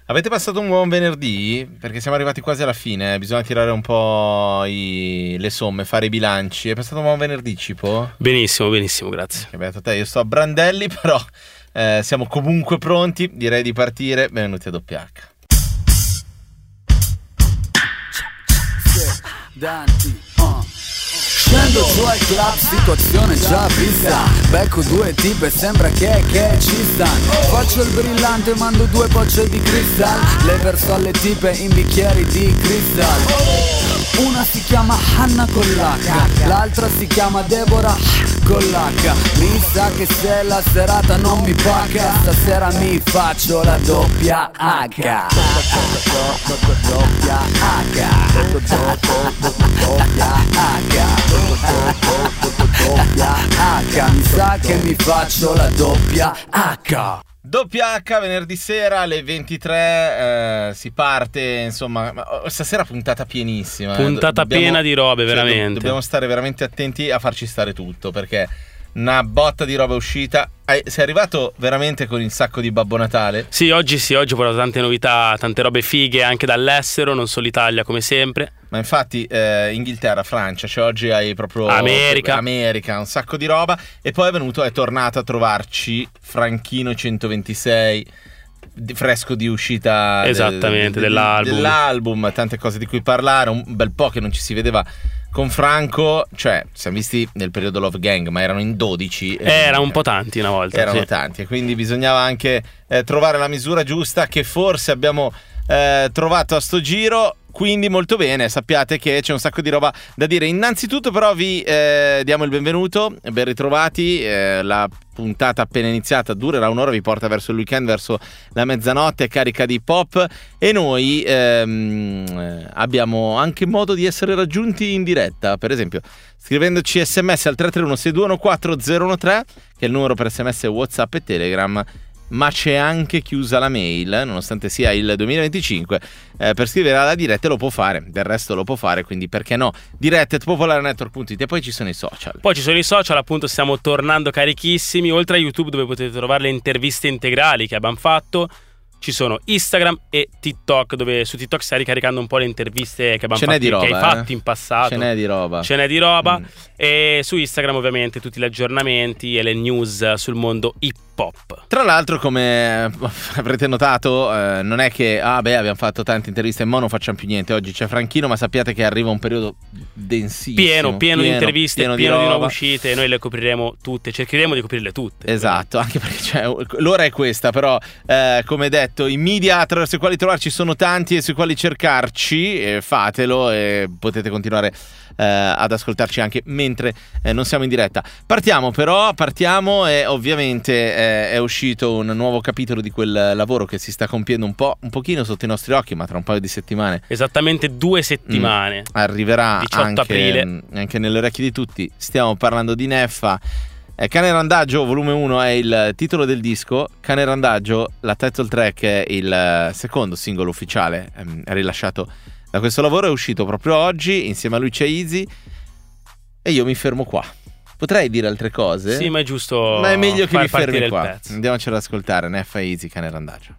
Avete passato un buon venerdì? Perché siamo arrivati quasi alla fine, bisogna tirare un po' le somme, fare i bilanci. Hai passato un buon venerdì, Cipo? Benissimo, grazie. Che beato te, io sto a Brandelli, però siamo comunque pronti, direi di partire. Benvenuti a WH. Scendo su al club, situazione già vista. Becco due tipe, sembra che ci stanno. Faccio il brillante, mando due bocce di cristal. Le verso alle tipe in bicchieri di cristal. Una si chiama Hanna con l'H, l'altra si chiama Deborah con l'H. Mi sa che se la serata non mi paga, stasera mi faccio la doppia H. Doppia H, mi sa che mi faccio la doppia H. WH venerdì sera alle 23 si parte, insomma, stasera puntata pienissima. Puntata piena di robe, veramente. Dobbiamo stare veramente attenti a farci stare tutto, perché una botta di roba è uscita. Sei arrivato veramente con il sacco di Babbo Natale? Sì, oggi ho portato tante novità, tante robe fighe anche dall'estero, non solo Italia come sempre. Ma infatti Inghilterra, Francia, cioè oggi hai proprio America, un sacco di roba. E poi è tornato a trovarci Franchino 126, fresco di uscita, esattamente, dell'album, tante cose di cui parlare, un bel po' che non ci si vedeva con Franco, cioè siamo visti nel periodo Love Gang, ma erano in 12. Erano un po' tanti una volta. Erano tanti, e quindi bisognava anche trovare la misura giusta, che forse abbiamo trovato a sto giro. Quindi molto bene, sappiate che c'è un sacco di roba da dire. Innanzitutto però vi diamo il benvenuto, ben ritrovati. La puntata appena iniziata durerà un'ora, vi porta verso il weekend, verso la mezzanotte, carica di pop. E noi abbiamo anche modo di essere raggiunti in diretta, per esempio scrivendoci sms al 331-621-4013, che è il numero per sms, WhatsApp e Telegram. Ma c'è anche chiusa la mail, nonostante sia il 2025, per scrivere alla diretta lo può fare, del resto lo può fare, quindi perché no? diretta@popolarenetwork.it. E poi ci sono i social. Appunto stiamo tornando carichissimi, oltre a YouTube dove potete trovare le interviste integrali che abbiamo fatto. Ci sono Instagram e TikTok, dove su TikTok stai ricaricando un po' le interviste che abbiamo fatto, che hai fatto in passato. Ce n'è di roba. E su Instagram ovviamente tutti gli aggiornamenti e le news sul mondo hip hop. Tra l'altro, come avrete notato, non è che abbiamo fatto tante interviste e mo non facciamo più niente. Oggi c'è Franchino, ma sappiate che arriva un periodo densissimo, pieno di interviste, pieno di nuove uscite, e noi le copriremo tutte, cercheremo di coprirle tutte. Esatto, anche perché l'ora è questa, però come detto, i media attraverso i quali trovarci sono tanti e sui quali cercarci, fatelo e potete continuare ad ascoltarci anche mentre non siamo in diretta. Partiamo e ovviamente è uscito un nuovo capitolo di quel lavoro che si sta compiendo un pochino sotto i nostri occhi, ma tra un paio di settimane, esattamente 2 settimane, arriverà 18 aprile anche nelle orecchie di tutti. Stiamo parlando di Neffa. Cane Randagio volume 1 è il titolo del disco. Cane Randagio, la title track, è il secondo singolo ufficiale rilasciato da questo lavoro. È uscito proprio oggi, insieme a lui c'è Easy, e io mi fermo qua. Potrei dire altre cose? Sì, ma è giusto, ma è meglio che mi fermi qua. Pezzo. Andiamocelo ad ascoltare. Neffa e Easy, Cane Randagio.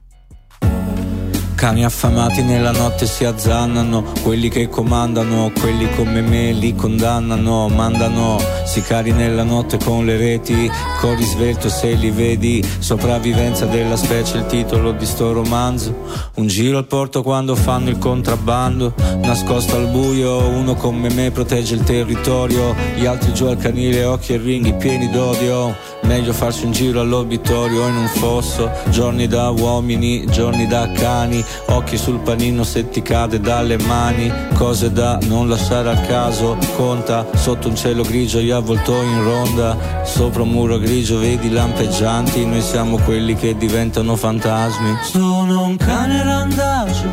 Cani affamati nella notte si azzannano, quelli che comandano, quelli come me li condannano, mandano sicari nella notte con le reti, corri svelto se li vedi, sopravvivenza della specie il titolo di sto romanzo, un giro al porto quando fanno il contrabbando, nascosto al buio, uno come me protegge il territorio, gli altri giù al canile, occhi e ringhi pieni d'odio, meglio farsi un giro all'obitorio in un fosso, giorni da uomini, giorni da cani, occhi sul panino se ti cade dalle mani, cose da non lasciare a caso, conta sotto un cielo grigio gli avvoltoi in ronda, sopra un muro grigio vedi lampeggianti, noi siamo quelli che diventano fantasmi. Sono un cane randagio,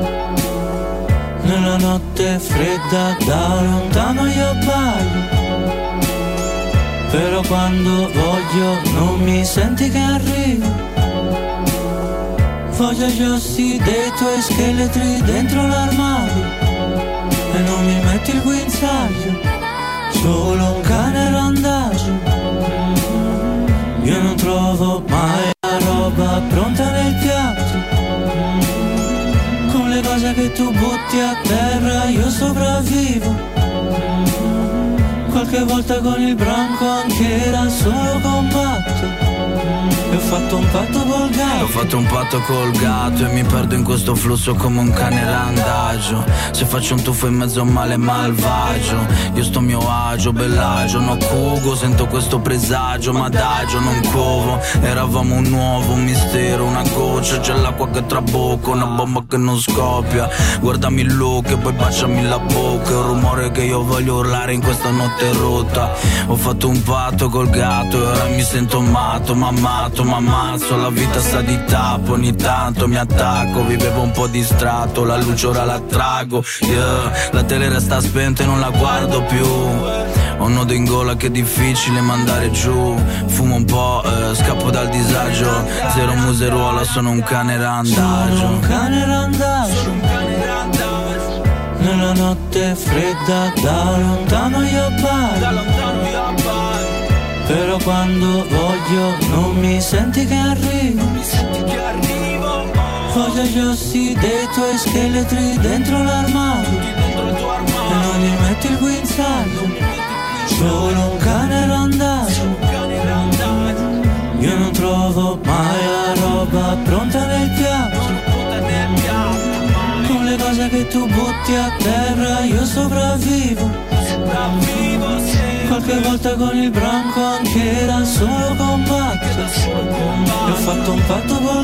nella notte fredda da lontano io abbaio, però quando voglio non mi senti che arrivo. Voglio gli ossi dei tuoi scheletri dentro l'armadio e non mi metti il guinzaglio, solo un cane randagio. Io non trovo mai la roba pronta nel piatto, cosa che tu butti a terra io sopravvivo. Qualche volta con il branco anche da solo combatto. E ho fatto un patto col gatto. Ho fatto un patto col gatto e mi perdo in questo flusso come un cane randagio. Se faccio un tuffo in mezzo a male malvagio, io sto a mio agio, bellagio, no cugo, sento questo presagio, ma adagio, non covo. Eravamo un nuovo mistero, una goccia, c'è l'acqua che trabocca, una bomba che non scoppia. Guardami il look e poi baciami la bocca. È un rumore che io voglio urlare in questa notte rotta. Ho fatto un patto col gatto e ora mi sento matto, mammato, m'ammazzo. La vita sta di tappo, ogni tanto mi attacco. Vivevo un po' distratto, la luce ora la trago, yeah. La tele resta spenta e non la guardo più. Ho un nodo in gola che è difficile mandare giù. Fumo un po', scappo dal disagio. Zero museruola, sono un cane randagio. Sono un cane randagio. Nella notte fredda da lontano io appaio. Però quando voglio non mi senti che arrivo. Voglio gli ossi dei tuoi scheletri dentro l'armadio. E non gli metti il guinzaglio. Sono un cane randagio. Io non trovo mai la roba pronta nel piatto. Con le cose che tu butti a terra io sopravvivo. Qualche volta con il branco anche da solo combatto. E ho fatto un patto col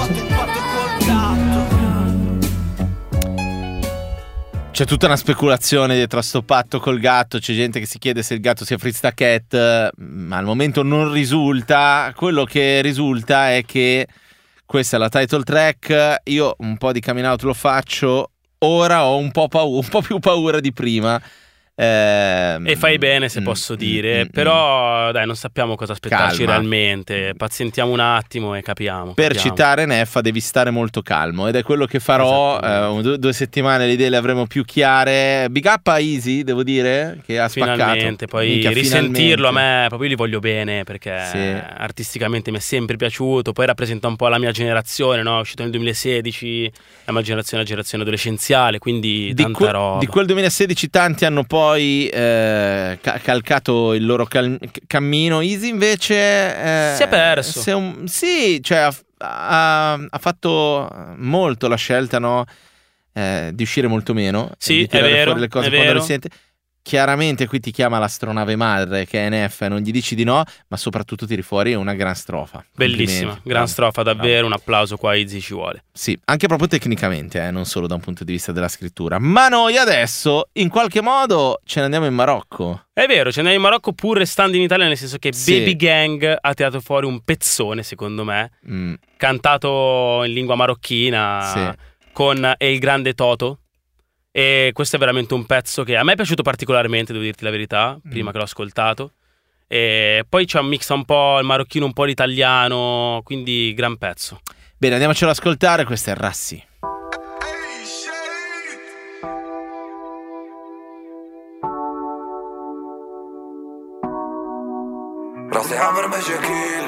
gatto. C'è tutta una speculazione dietro a sto patto col gatto. C'è gente che si chiede se il gatto sia Fritz the Cat, ma al momento non risulta. Quello che risulta è che questa è la title track. Io un po' di coming out lo faccio. Ora ho un po' più paura di prima. E fai bene, se posso dire. Però dai, non sappiamo cosa aspettarci. Calma. Realmente. Pazientiamo un attimo e capiamo. Per citare Neffa, devi stare molto calmo, ed è quello che farò. 2 settimane le idee le avremo più chiare. Big up a Easy, devo dire, che ha finalmente, spaccato. poi Minchia, risentirlo finalmente. A me, proprio io li voglio bene, perché Sì. artisticamente mi è sempre piaciuto. Poi rappresenta un po' la mia generazione, no? È uscito nel 2016, la mia generazione è la generazione adolescenziale, quindi tanta roba. Di quel 2016 tanti hanno poi calcato il loro cammino. Easy invece si è perso. Sì, cioè ha fatto molto la scelta, no? Di uscire molto meno, Sì, di tirare è vero, fuori le cose è quando vero. le sente. Chiaramente qui ti chiama l'astronave madre che è NF, non gli dici di no, ma soprattutto tiri fuori una gran strofa. Bellissima, Complimenti. gran strofa davvero, Bravo. un applauso qua a Easy ci vuole. Sì, anche proprio tecnicamente, non solo da un punto di vista della scrittura. Ma noi adesso, in qualche modo, ce ne andiamo in Marocco. È vero, ce n'è in Marocco pur restando in Italia, nel senso che Sì. Baby Gang ha tirato fuori un pezzone, secondo me, cantato in lingua marocchina, Sì. con El Grande Toto. E questo è veramente un pezzo che a me è piaciuto particolarmente, devo dirti la verità, prima che l'ho ascoltato. E poi c'è un mix un po' il marocchino, un po' l'italiano, quindi gran pezzo. Bene, andiamocelo ad ascoltare, questo è Rassi. راسي عامر مشاكل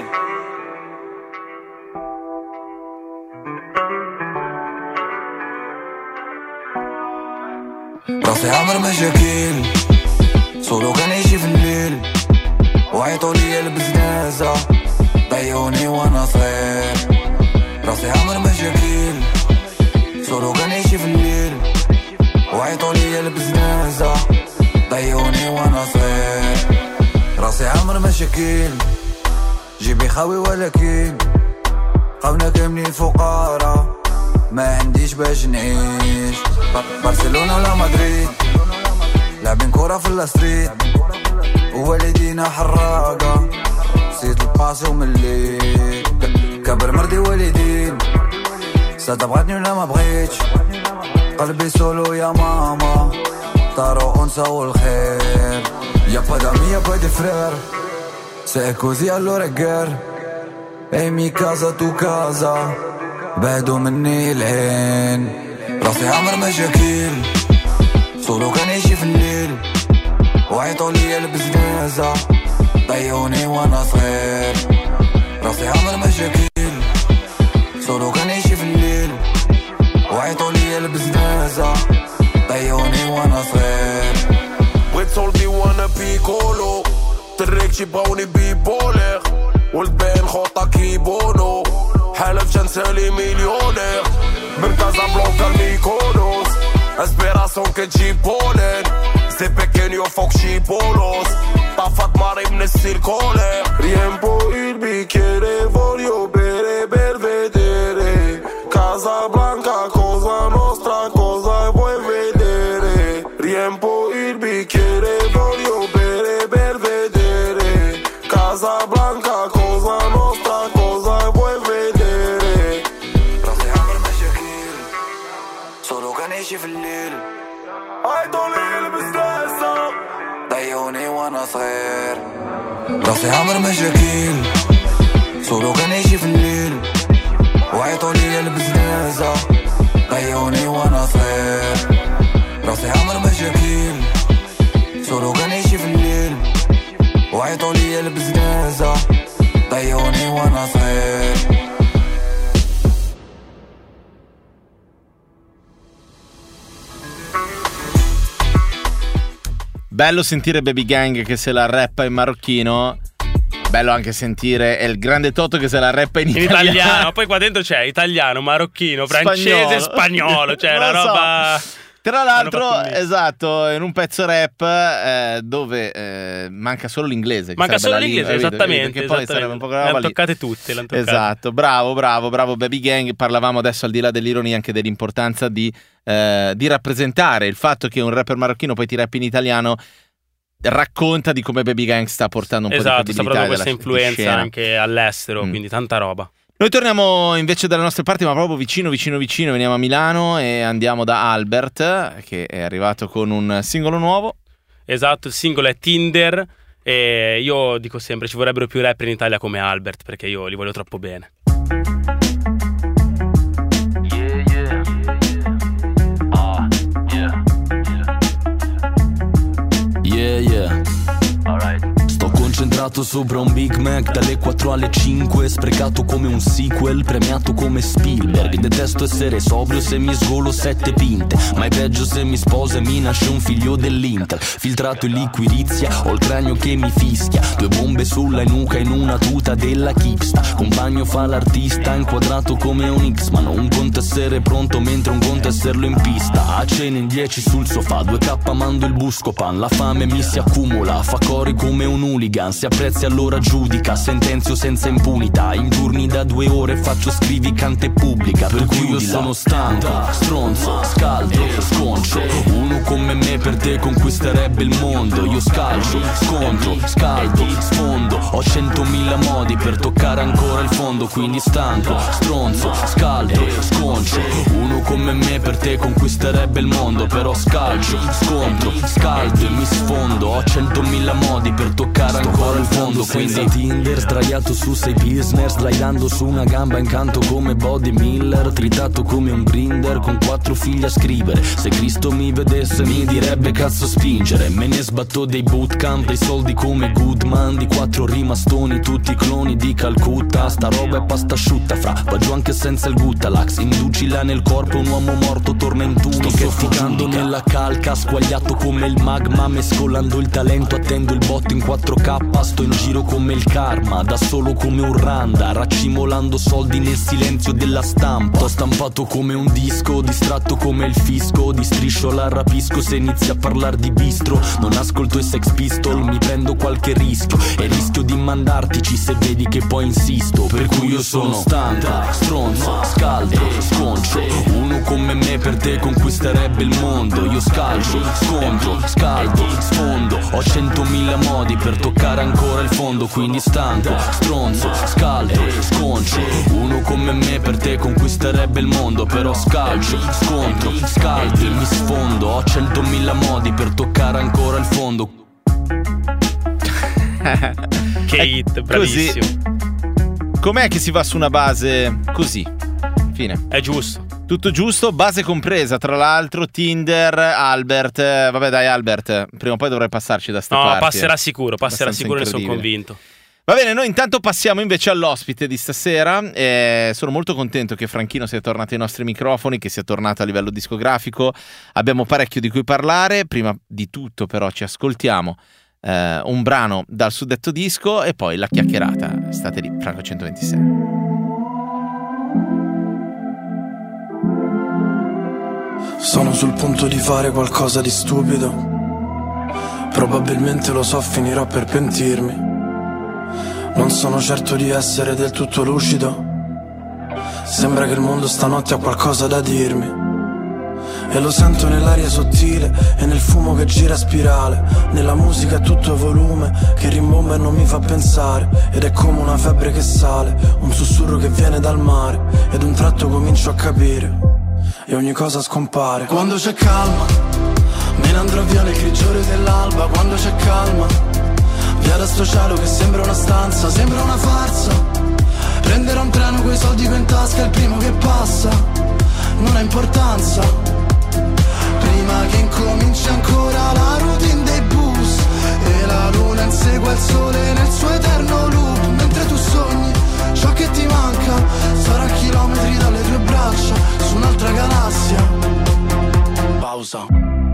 راسي عامر مشاكل صولو كان يجي في الليل وعيطوا لي البزنازة ضيعوني وانا صغير راسي عامر مشاكل صولو كان يجي في الليل وعيطوا لي البزنازة ضيعوني وانا صغير راسي عامر مشاكل جيبي خاوي ولكن قونا كاملين فقراء ما عنديش باش نعيش برشلونة ولا مدريد لاعبين كورة في الستريت ووالدينا حراقة نسيت الباسي ومليت كبر مرضي والدين ساتا بغاتني ولا ما بغيتش قلبي سولو يا ماما طارو أنثى والخير يا با دامي يا با دي فرير سي كوزي allora guerre e mi casa tu casa بعدوا مني العين راسي عامر مشاكل صولو كان يجي في الليل وعيطوا لي البزنازة ضيعوني وانا صغير راسي عامر مشاكل صولو كان يجي في الليل وعيطوا لي البزنازة business. They only wanna swear. We told me wanna be colo. تريك جيبوني بيبولر والبين خوطة كيبونو حلف جنسالي مليونير من كازابلانكا لميكونوس اسبيراسيون كتجيب بولين سي بيكينيو فوق شي بولوس طافت ماري من السيركولير riempo il bicchiere voglio bere per vedere Casablanca cosa nostra cosa vuoi vedere riempo il bicchiere voglio bere per vedere Casablanca cosa nostra cosa vuoi vedere راسي عامر مشاكل صولو كنعيش في الليل عيطوا لي البزازة ضيعوني وانا صغير راسي عامر مشاكل صولو كنعيش في الليل وعيطوا لي البزازة ضيعوني وانا صغير راسي عامر مشاكل صولو كنعيش في الليل وعيطوا لي البزازة ضيعوني وانا صغير Bello sentire Baby Gang che se la rappa in marocchino. Bello anche sentire El Grande Toto che se la rappa in italiano. Poi qua dentro c'è italiano, marocchino, francese, spagnolo. Cioè una roba... Tra l'altro, esatto, in un pezzo rap dove manca solo l'inglese. Manca solo l'inglese, esattamente. Perché poi sarebbe un po' quella roba lì. Le hanno toccate tutte. Esatto, bravo Baby Gang. Parlavamo adesso, al di là dell'ironia, anche dell'importanza di rappresentare il fatto che un rapper marocchino poi ti rappi in italiano. Racconta di come Baby Gang sta portando un po' di credibilità. Esatto, sta proprio questa influenza anche all'estero, quindi tanta roba. Noi torniamo invece dalle nostre parti, ma proprio vicino, veniamo a Milano e andiamo da Albert, che è arrivato con un singolo nuovo. Esatto, il singolo è Tinder e io dico sempre ci vorrebbero più rapper in Italia come Albert, perché io li voglio troppo bene. Yeah. Alright. Sto concentrato sopra un Big Mac dalle 4 alle 5, sprecato come un sequel, premiato come Spielberg. Detesto essere sobrio se mi sgolo 7 pinte, ma è peggio se mi sposo e mi nasce un figlio dell'Inter. Filtrato in liquirizia, ho il cranio che mi fischia, 2 bombe sulla nuca in una tuta della Kipsta. Compagno fa l'artista, inquadrato come un X-Man. Un conto essere pronto mentre un conto esserlo in pista. A cena in 10 sul sofà, 2K mando il Buscopan. La fame mi si accumula, fa cori come un hooligan. Si apprezzi allora giudica, sentenzio senza impunità. In turni da 2 ore faccio scrivi cante pubblica. Per cui io sono stanco, stronzo, scaldo, sconcio. Uno come me per te conquisterebbe il mondo. Io scalcio, scontro, scaldo, sfondo. Ho 100.000 modi per toccare ancora il fondo. Quindi stanco, stronzo, scaldo, sconcio. Uno come me per te conquisterebbe il mondo. Però scalcio, scontro, scaldo e mi sfondo. Ho 100.000 modi per toccare ancora il fondo. Quindi Tinder, sdraiato su 6 pilsner, slidando su una gamba incanto come Body Miller. Tritato come un grinder con 4 figli a scrivere. Se Cristo mi vedesse mi direbbe cazzo spingere. Me ne sbatto dei bootcamp, dei soldi come Goodman. Di 4 rimastoni, tutti cloni di Calcutta. Sta roba è pasta asciutta, fra, va giù anche senza il Guttalax. Inducila nel corpo, un uomo morto torna in tunica. Sto soffocando nella calca, squagliato come il magma. Mescolando il talento, attendo il botto in 4K. Sto in giro come il karma, da solo come un randa. Raccimolando soldi nel silenzio della stampa. T'ho stampato come un disco, distratto come il fisco. Di striscio la rapisco se inizia a parlare di bistro. Non ascolto i Sex Pistol, mi prendo qualche rischio. E rischio di mandartici se vedi che poi insisto. Per cui io sono stanco, stronzo, scaldo, sconcio. Uno come me per te conquisterebbe il mondo. Io scalcio, scontro, scaldo, sfondo. Ho 100.000 modi per toccare ancora il fondo. Quindi stanco, stronzo, scaldo, sconcio. Uno come me per te conquisterebbe il mondo. Però scalcio, scontro, scaldo e mi sfondo. Ho 100.000 modi per toccare ancora il fondo. Che hit, bravissimo. Così. Com'è che si va su una base così? Fine. È giusto. Tutto giusto, base compresa. Tra l'altro Tinder, Albert. Vabbè dai Albert, prima o poi dovrai passarci da sta parti. Passerà sicuro, ne sono convinto. Va bene, noi intanto passiamo invece all'ospite di stasera. Sono molto contento che Franchino sia tornato ai nostri microfoni, che sia tornato a livello discografico. Abbiamo parecchio di cui parlare. Prima di tutto però ci ascoltiamo un brano dal suddetto disco e poi la chiacchierata. State lì, Franco 126. Sono sul punto di fare qualcosa di stupido. Probabilmente lo so, finirò per pentirmi. Non sono certo di essere del tutto lucido. Sembra che il mondo stanotte ha qualcosa da dirmi. E lo sento nell'aria sottile e nel fumo che gira a spirale. Nella musica a tutto volume che rimbomba e non mi fa pensare. Ed è come una febbre che sale, un sussurro che viene dal mare. Ed un tratto comincio a capire e ogni cosa scompare. Quando c'è calma me ne andrò via nel grigiore dell'alba. Quando c'è calma via da sto cielo che sembra una stanza, sembra una farsa. Prenderò un treno coi soldi in tasca, il primo che passa, non ha importanza. Prima che incominci ancora la routine dei bus e la luna insegue il sole nel suo eterno loop. Mentre tu sogni ciò che ti manca sarà chilometri dalle tue braccia su un'altra galassia. Pausa.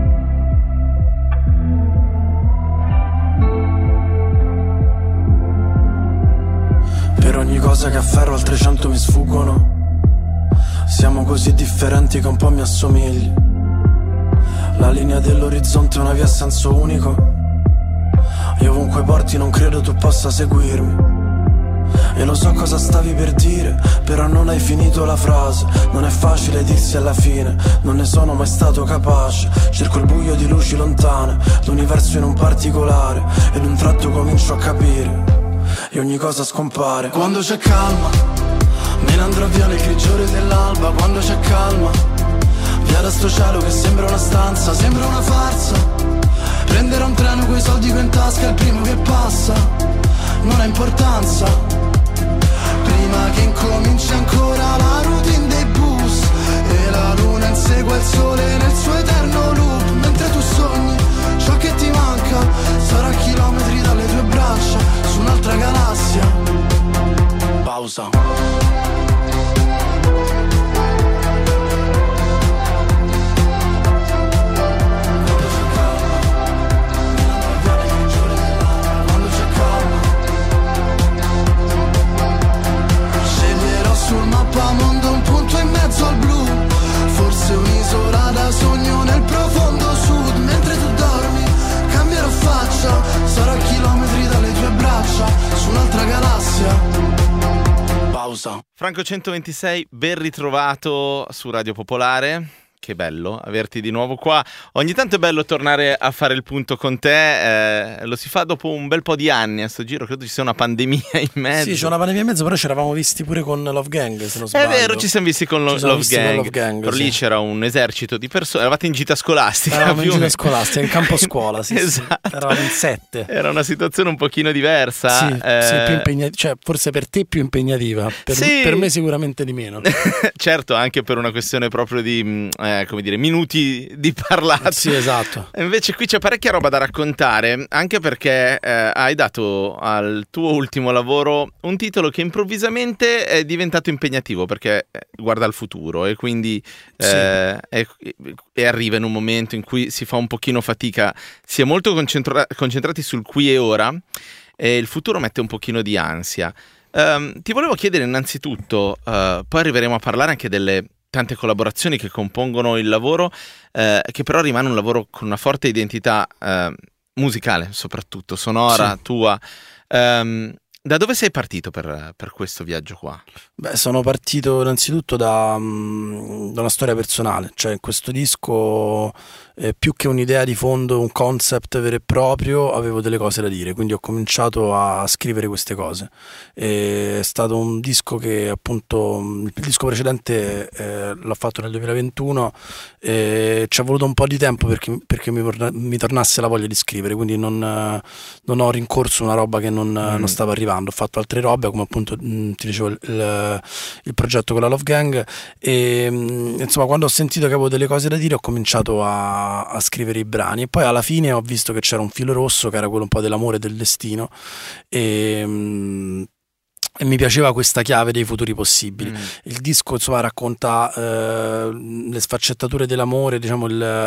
Per ogni cosa che afferro altre 100 mi sfuggono. Siamo così differenti che un po' mi assomigli. La linea dell'orizzonte è una via a senso unico. E ovunque porti non credo tu possa seguirmi. E lo so cosa stavi per dire, però non hai finito la frase. Non è facile dirsi alla fine, non ne sono mai stato capace. Cerco il buio di luci lontane, l'universo in un particolare. Ed un tratto comincio a capire e ogni cosa scompare. Quando c'è calma me ne andrò via nel grigiore dell'alba. Quando c'è calma via da sto cielo che sembra una stanza, sembra una farsa. Prenderò un treno coi soldi in tasca, il primo che passa, non ha importanza. Prima che incominci ancora la routine dei bus e la luna insegue il sole nel suo eterno loop. Mentre tu sogni ciò che ti manca sarà chilometri dalle tue braccia su un'altra galassia. Pausa. Sul mappamondo un punto in mezzo al blu, forse un'isola da sogno nel profondo sud. Mentre tu dormi cambierò faccia, sarò a chilometri dalle tue braccia su un'altra galassia. Pausa. Franco 126, ben ritrovato su Radio Popolare. Che bello averti di nuovo qua. Ogni tanto è bello tornare a fare il punto con te. Lo si fa dopo un bel po' di anni a sto giro. Credo ci sia una pandemia in mezzo. Sì, c'è una pandemia in mezzo, però ci eravamo visti pure con Love Gang, se non sbaglio. È vero, ci siamo visti con Love Gang. Però sì. lì c'era un esercito di persone. Eravate in gita scolastica. Eravamo in gita scolastica, in campo scuola, sì. Esatto. Sì. Eravamo in 7. Era una situazione un pochino diversa. Sì, più impegnativa. Cioè, forse per te più impegnativa. Per me sicuramente di meno. Certo, anche per una questione proprio di, come dire, minuti di parlato. Sì, esatto. Invece qui c'è parecchia roba da raccontare, anche perché hai dato al tuo ultimo lavoro un titolo che improvvisamente è diventato impegnativo perché guarda al futuro e quindi e arriva in un momento in cui si fa un pochino fatica, si è molto concentrati sul qui e ora e il futuro mette un pochino di ansia. Ti volevo chiedere innanzitutto, poi arriveremo a parlare anche delle tante collaborazioni che compongono il lavoro, che però rimane un lavoro con una forte identità musicale, soprattutto sonora, sì. Tua. Da dove sei partito per questo viaggio qua? Beh, sono partito innanzitutto da una storia personale, cioè questo disco più che un'idea di fondo, un concept vero e proprio, avevo delle cose da dire, quindi ho cominciato a scrivere queste cose. È stato un disco che appunto, il disco precedente l'ho fatto nel 2021, ci è voluto un po' di tempo perché mi tornasse la voglia di scrivere, quindi non ho rincorso una roba che non stava arrivando arrivando. Ho fatto altre robe, come appunto ti dicevo il progetto con la Love Gang, e insomma quando ho sentito che avevo delle cose da dire ho cominciato a scrivere i brani, e poi alla fine ho visto che c'era un filo rosso che era quello un po' dell'amore e del destino, e mi piaceva questa chiave dei futuri possibili. Il disco insomma racconta le sfaccettature dell'amore, diciamo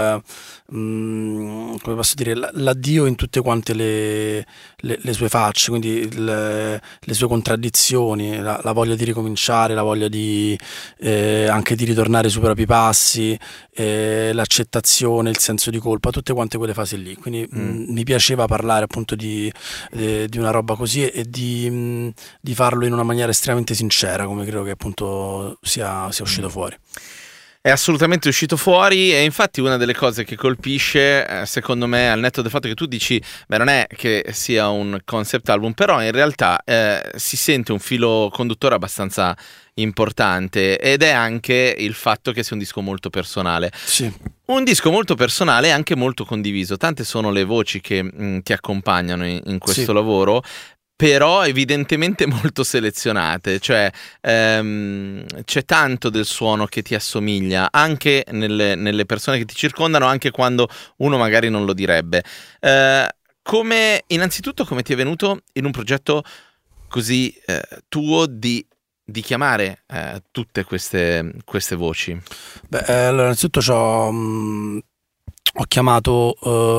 come posso dire, l'addio in tutte quante le sue facce, quindi le sue contraddizioni, la voglia di ricominciare, la voglia di anche di ritornare sui propri passi, l'accettazione, il senso di colpa, tutte quante quelle fasi lì. Quindi mi piaceva parlare appunto di una roba così, e di farlo in una maniera estremamente sincera, come credo che appunto sia uscito fuori. È assolutamente uscito fuori, e infatti una delle cose che colpisce, secondo me, al netto del fatto che tu dici, beh, non è che sia un concept album, però in realtà si sente un filo conduttore abbastanza importante, ed è anche il fatto che sia un disco molto personale. Sì. Un disco molto personale e anche molto condiviso. Tante sono le voci che ti accompagnano in questo lavoro, però evidentemente molto selezionate, cioè c'è tanto del suono che ti assomiglia anche nelle persone che ti circondano, anche quando uno magari non lo direbbe. Innanzitutto come ti è venuto in un progetto così tuo di chiamare tutte queste voci? Beh, allora innanzitutto ho chiamato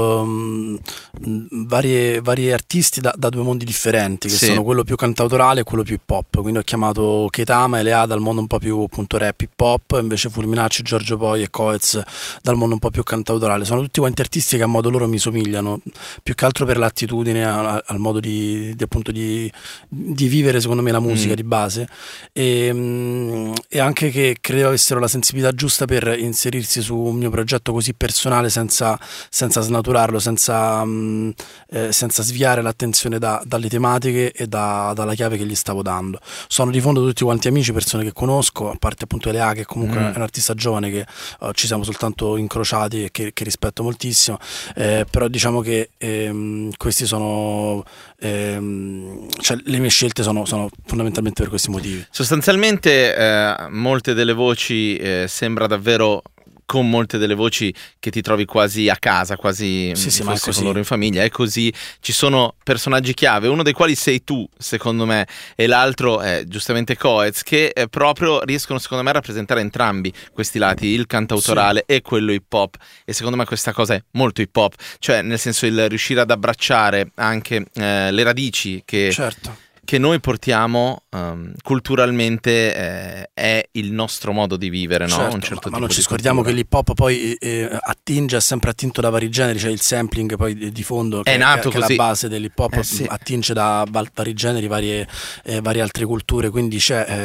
vari artisti da due mondi differenti, che sono quello più cantautorale e quello più hip hop. Quindi ho chiamato Keitama e Lea dal mondo un po' più appunto rap hip hop, invece Fulminacci, Giorgio Poi e Coez dal mondo un po' più cantautorale. Sono tutti quanti artisti che a modo loro mi somigliano, più che altro per l'attitudine al modo di vivere, secondo me, la musica di base, e anche che credo avessero la sensibilità giusta per inserirsi su un mio progetto così personale, senza snaturarlo, senza sviare l'attenzione dalle tematiche e dalla chiave che gli stavo dando. Sono di fondo tutti quanti amici, persone che conosco, a parte appunto Elea, che comunque è un artista giovane che ci siamo soltanto incrociati e che rispetto moltissimo, però diciamo che questi sono cioè le mie scelte sono fondamentalmente per questi motivi. Sostanzialmente molte delle voci sembra davvero, con molte delle voci che ti trovi quasi a casa, quasi ma con loro in famiglia. È così. Ci sono personaggi chiave, uno dei quali sei tu, secondo me, e l'altro è giustamente Coez, che proprio riescono, secondo me, a rappresentare entrambi questi lati, il cantautorale e quello hip hop. E secondo me questa cosa è molto hip hop, cioè nel senso il riuscire ad abbracciare anche le radici che noi portiamo culturalmente, è il nostro modo di vivere, no? Un certo ma non ci scordiamo che l'hip hop poi è sempre attinto da vari generi, c'è il sampling poi di fondo che è nato che così. È la base dell'hip hop, attinge da vari generi, varie altre culture, quindi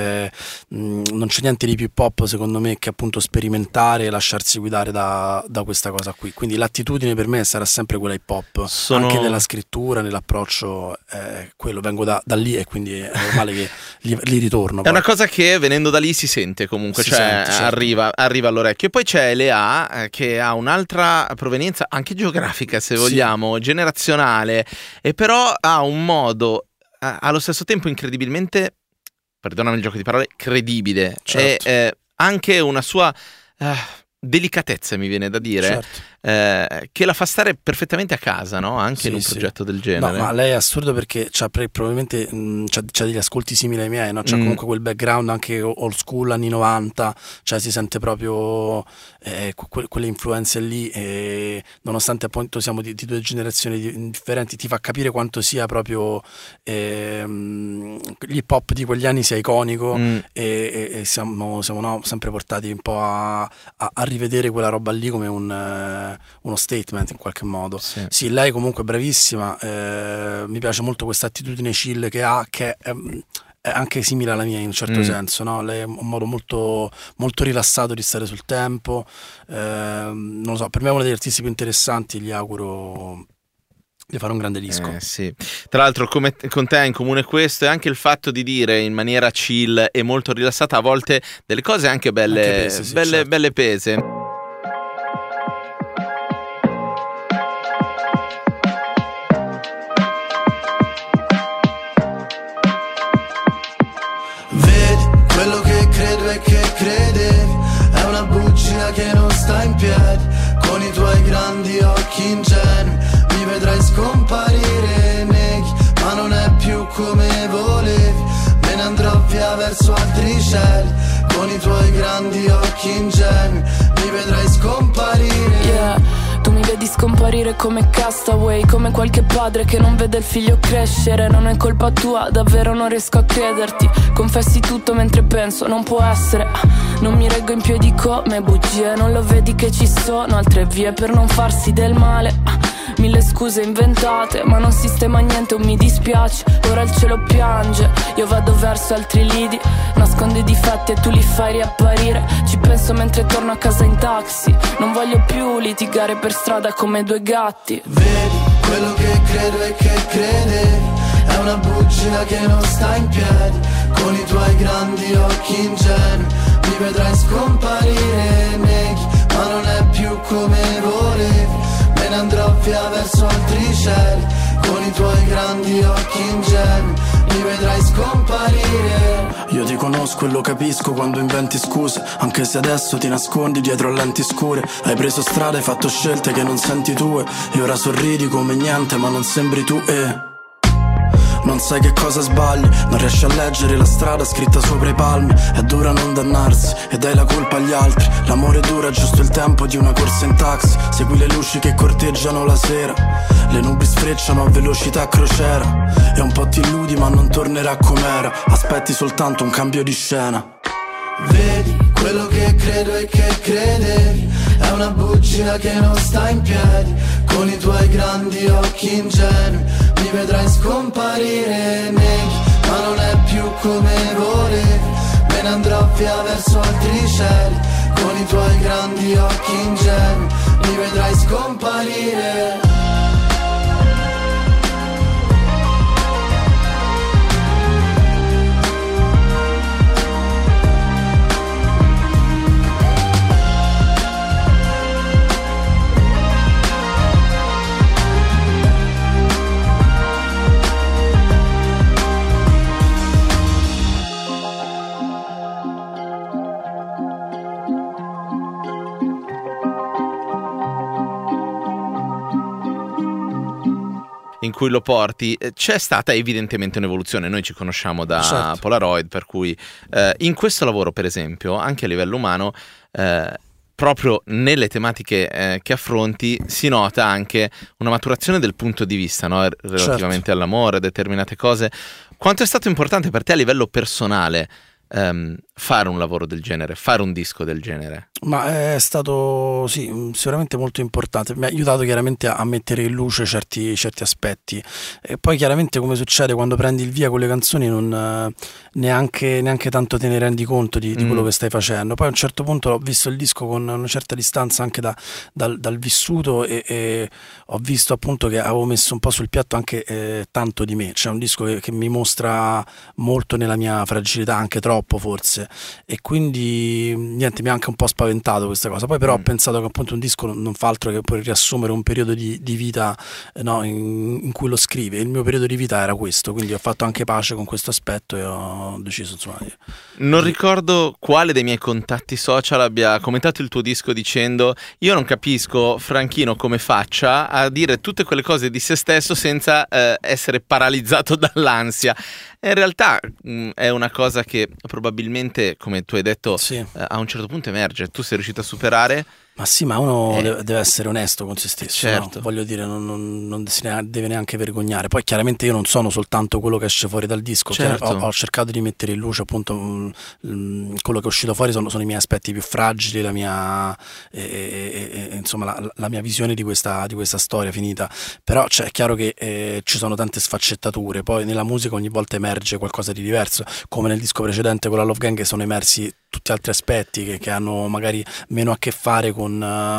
non c'è niente di più hip hop, secondo me, che appunto sperimentare e lasciarsi guidare da questa cosa qui. Quindi l'attitudine per me sarà sempre quella hip hop, anche nella scrittura, nell'approccio, quello, vengo da lì, e quindi è normale che li ritorno. È una cosa che venendo da lì si sente comunque, arriva all'orecchio. E poi c'è Lea, che ha un'altra provenienza anche geografica, se vogliamo, generazionale, e però ha un modo allo stesso tempo incredibilmente, perdonami il gioco di parole, credibile, e anche una sua delicatezza, mi viene da dire, che la fa stare perfettamente a casa, no? Anche in un progetto del genere. No, ma lei è assurdo, perché probabilmente c'ha degli ascolti simili ai miei, no? C'ha comunque quel background anche old school, anni 90, cioè si sente proprio quelle influenze lì, e nonostante appunto siamo di due generazioni differenti, ti fa capire quanto sia proprio l'hip hop di quegli anni sia iconico, e siamo sempre portati un po' a rivedere quella roba lì come uno statement in qualche modo. Sì, lei comunque è bravissima, mi piace molto questa attitudine chill che ha, che è anche simile alla mia in un certo senso, no? Lei ha un modo molto, molto rilassato di stare sul tempo, non lo so, per me è uno degli artisti più interessanti, gli auguro di fare un grande disco. Sì. Tra l'altro, come con te ha in comune questo, è anche il fatto di dire in maniera chill e molto rilassata a volte delle cose anche belle, belle pese. piedi, con i tuoi grandi occhi ingenui, mi vedrai scomparire, neghi, ma non è più come volevi, me ne andrò via verso altri cieli, con i tuoi grandi occhi ingenui, mi vedrai scomparire. Yeah. Tu mi vedi scomparire come Castaway, come qualche padre che non vede il figlio crescere. Non è colpa tua, davvero non riesco a crederti. Confessi tutto mentre penso, non può essere. Non mi reggo in piedi come bugie, non lo vedi che ci sono altre vie per non farsi del male. Mille scuse inventate, ma non sistema niente, mi dispiace. Ora il cielo piange, io vado verso altri lidi. Nascondo i difetti e tu li fai riapparire. Ci penso mentre torno a casa in taxi. Non voglio più litigare per strada come due gatti. Vedi, quello che credo e che credevi è una bugia che non sta in piedi. Con i tuoi grandi occhi ingenui mi vedrai scomparire, neghi, ma non è più come volevi, me ne andrò via verso altri cieli, con i tuoi grandi occhi ingenui mi vedrai scomparire. Io ti conosco e lo capisco quando inventi scuse, anche se adesso ti nascondi dietro a lenti scure. Hai preso strada, hai fatto scelte che non senti tue, e ora sorridi come niente ma non sembri tu, non sai che cosa sbagli, non riesci a leggere la strada scritta sopra i palmi. È dura non dannarsi e dai la colpa agli altri. L'amore dura giusto il tempo di una corsa in taxi. Segui le luci che corteggiano la sera, le nubi sfrecciano a velocità crociera, e un po' ti illudi ma non tornerà com'era. Aspetti soltanto un cambio di scena. Vedi, quello che credo e che credevi è una bugia che non sta in piedi. Con i tuoi grandi occhi ingenui mi vedrai scomparire, neghi, ma non è più come volevi, me ne andrò via verso altri cieli. Con i tuoi grandi occhi ingenui mi vedrai scomparire. In cui lo porti, c'è stata evidentemente un'evoluzione. Noi ci conosciamo da certo. Polaroid, per cui in questo lavoro, per esempio, anche a livello umano, proprio nelle tematiche che affronti si nota anche una maturazione del punto di vista, no? Relativamente certo. all'amore, determinate cose. Quanto è stato importante per te a livello personale fare un lavoro del genere, fare un disco del genere? Ma è stato sì, sicuramente molto importante. Mi ha aiutato chiaramente a mettere in luce certi aspetti, e poi chiaramente, come succede quando prendi il via con le canzoni, non neanche tanto te ne rendi conto di quello che stai facendo. Poi a un certo punto ho visto il disco con una certa distanza anche dal vissuto, e ho visto appunto che avevo messo un po' sul piatto anche tanto di me. C'è un disco che mi mostra molto nella mia fragilità, anche troppo forse, e quindi niente, mi ha anche un po' spaventato questa cosa. Poi però ho pensato che appunto un disco non fa altro che poi riassumere un periodo di vita, no, in cui lo scrive. Il mio periodo di vita era questo, quindi ho fatto anche pace con questo aspetto e ho deciso, insomma. Non ricordo quale dei miei contatti social abbia commentato il tuo disco dicendo: io non capisco Franchino come faccia a dire tutte quelle cose di se stesso senza essere paralizzato dall'ansia. In realtà è una cosa che probabilmente, come tu hai detto, sì, a un certo punto emerge. Tu sei riuscito a superare. Ma sì, ma uno deve essere onesto con se stesso, certo. No? Voglio dire, non si deve neanche vergognare. Poi chiaramente io non sono soltanto quello che esce fuori dal disco, certo. Ho cercato di mettere in luce appunto quello che è uscito fuori sono i miei aspetti più fragili, la mia insomma la mia visione di questa storia finita. Però è chiaro che ci sono tante sfaccettature. Poi nella musica ogni volta emerge qualcosa di diverso, come nel disco precedente con la Love Gang sono emersi tutti altri aspetti che hanno magari meno a che fare con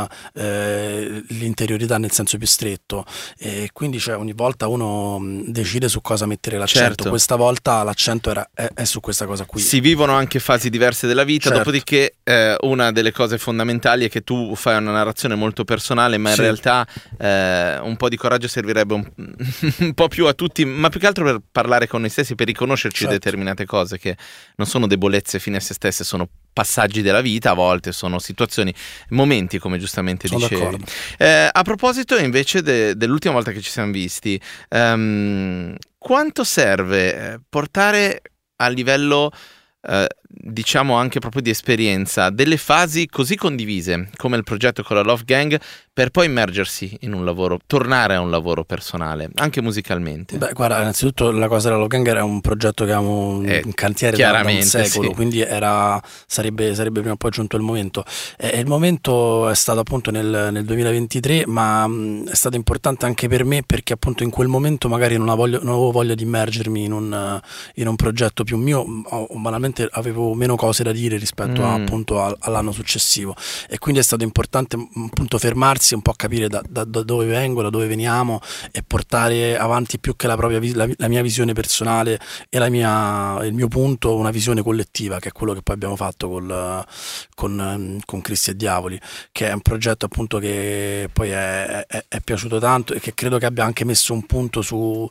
l'interiorità nel senso più stretto, e quindi ogni volta uno decide su cosa mettere l'accento. Certo. Questa volta l'accento è su questa cosa qui. Si vivono anche fasi diverse della vita, certo. Dopodiché una delle cose fondamentali è che tu fai una narrazione molto personale, ma in sì. realtà un po' di coraggio servirebbe un po' più a tutti, ma più che altro per parlare con noi stessi, per riconoscerci certo. determinate cose che non sono debolezze fine a se stesse, sono sono passaggi della vita, a volte sono situazioni, momenti, come giustamente Sono dicevi. A proposito invece dell'ultima volta che ci siamo visti, quanto serve portare a livello diciamo anche proprio di esperienza delle fasi così condivise come il progetto con la Love Gang per poi immergersi in un lavoro, tornare a un lavoro personale, anche musicalmente? Beh, guarda, innanzitutto la cosa della Love Gang era un progetto che avevamo in cantiere da un secolo, sì. Quindi sarebbe prima o poi giunto il momento. Il momento è stato appunto nel 2023, ma è stato importante anche per me perché appunto in quel momento magari non avevo voglia di immergermi in un progetto più mio, banalmente avevo meno cose da dire rispetto appunto all'anno successivo, e quindi è stato importante appunto fermarsi, un po' capire da dove vengo, da dove veniamo, e portare avanti più che la mia visione personale e il mio punto, una visione collettiva, che è quello che poi abbiamo fatto con Cristi e Diavoli, che è un progetto appunto che poi è piaciuto tanto e che credo che abbia anche messo un punto su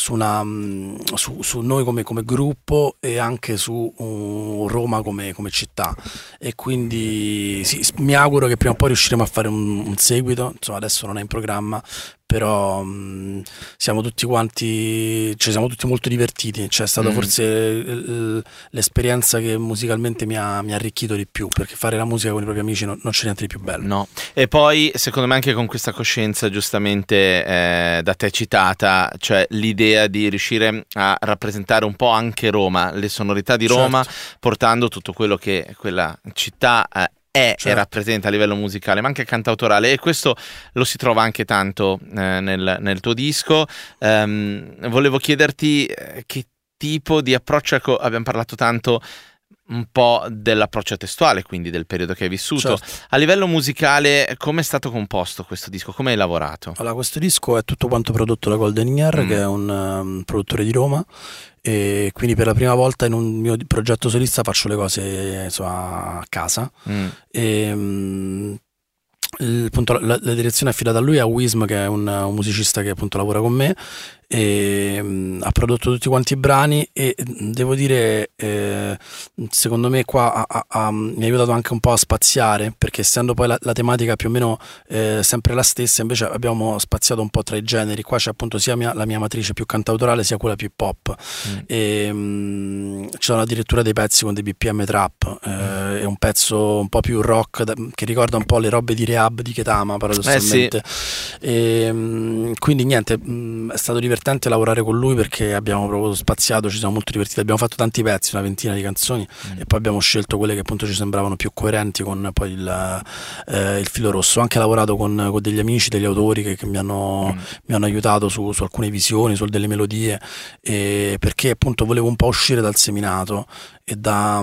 noi come gruppo e anche su Roma come città, e quindi sì, mi auguro che prima o poi riusciremo a fare un seguito. Insomma, adesso non è in programma, però siamo tutti molto divertiti. Cioè, è stata forse l'esperienza che musicalmente mi ha arricchito di più, perché fare la musica con i propri amici non c'è niente di più bello. No. E poi secondo me anche con questa coscienza giustamente da te citata, cioè l'idea di riuscire a rappresentare un po' anche Roma, le sonorità di Roma, certo, portando tutto quello che quella città e rappresenta a livello musicale, ma anche cantautorale, e questo lo si trova anche tanto nel tuo disco. Volevo chiederti che tipo di approccio, abbiamo parlato tanto un po' dell'approccio testuale, quindi del periodo che hai vissuto. Certo. A livello musicale, come è stato composto questo disco? Come hai lavorato? Allora, questo disco è tutto quanto prodotto da Golden Year, che è un produttore di Roma, e quindi per la prima volta in un mio progetto solista faccio le cose, insomma, a casa. Appunto, la direzione è affidata a lui, a Wism, che è un musicista che appunto lavora con me, e ha prodotto tutti quanti i brani, e devo dire secondo me qua mi ha aiutato anche un po' a spaziare, perché essendo poi la tematica più o meno sempre la stessa, invece abbiamo spaziato un po' tra i generi. Qua c'è appunto sia la mia matrice più cantautorale sia quella più pop, e ci sono addirittura dei pezzi con dei BPM trap, e un pezzo un po' più rock che ricorda un po' le robe di Rehab di Ketama paradossalmente. Quindi niente, è stato divertente lavorare con lui perché abbiamo proprio spaziato, ci siamo molto divertiti, abbiamo fatto tanti pezzi, una ventina di canzoni, e poi abbiamo scelto quelle che appunto ci sembravano più coerenti con poi il filo rosso. Ho anche lavorato con degli amici, degli autori che mi hanno aiutato su alcune visioni, su delle melodie, perché appunto volevo un po' uscire dal seminato e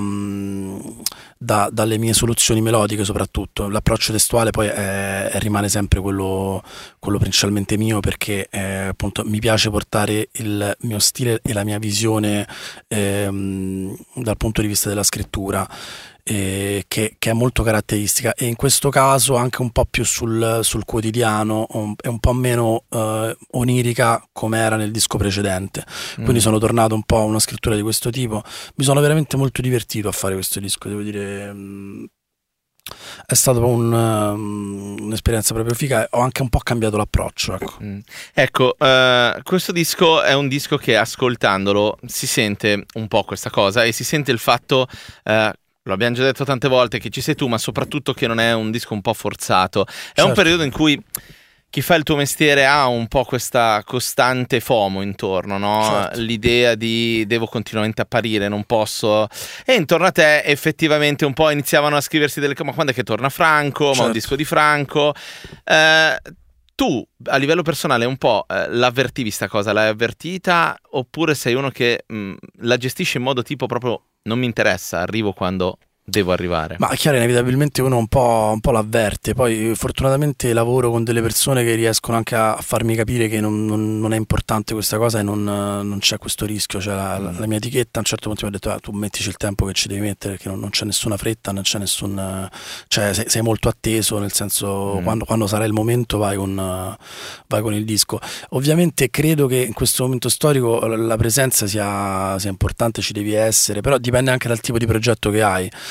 dalle mie soluzioni melodiche. Soprattutto l'approccio testuale poi rimane sempre quello principalmente mio, perché appunto mi piace portare il mio stile e la mia visione dal punto di vista della scrittura, che è molto caratteristica, e in questo caso anche un po' più sul quotidiano e un po' meno onirica come era nel disco precedente. Quindi sono tornato un po' a una scrittura di questo tipo. Mi sono veramente molto divertito a fare questo disco, devo dire. È stata un'esperienza proprio figa. Ho anche un po' cambiato l'approccio, ecco. Questo disco è un disco che, ascoltandolo, si sente un po' questa cosa, e si sente il fatto, lo abbiamo già detto tante volte, che ci sei tu, ma soprattutto che non è un disco un po' forzato. È un periodo in cui chi fa il tuo mestiere ha un po' questa costante FOMO intorno, no? Certo. L'idea di devo continuamente apparire, non posso. E intorno a te effettivamente un po' iniziavano a scriversi delle cose. Ma quando è che torna Franco? Certo. Ma un disco di Franco? Tu a livello personale un po' l'avvertivi sta cosa? L'hai avvertita? Oppure sei uno che la gestisce in modo tipo proprio non mi interessa, arrivo quando devo arrivare? Ma è chiaro, inevitabilmente uno un po' l'avverte. Poi fortunatamente lavoro con delle persone che riescono anche a farmi capire che non è importante questa cosa, e non c'è questo rischio. Cioè la mia etichetta a un certo punto mi ha detto tu mettici il tempo che ci devi mettere, perché non c'è nessuna fretta, non c'è nessun, cioè sei molto atteso, nel senso quando sarà il momento vai con il disco. Ovviamente credo che in questo momento storico la presenza sia importante, ci devi essere, però dipende anche dal tipo di progetto che hai.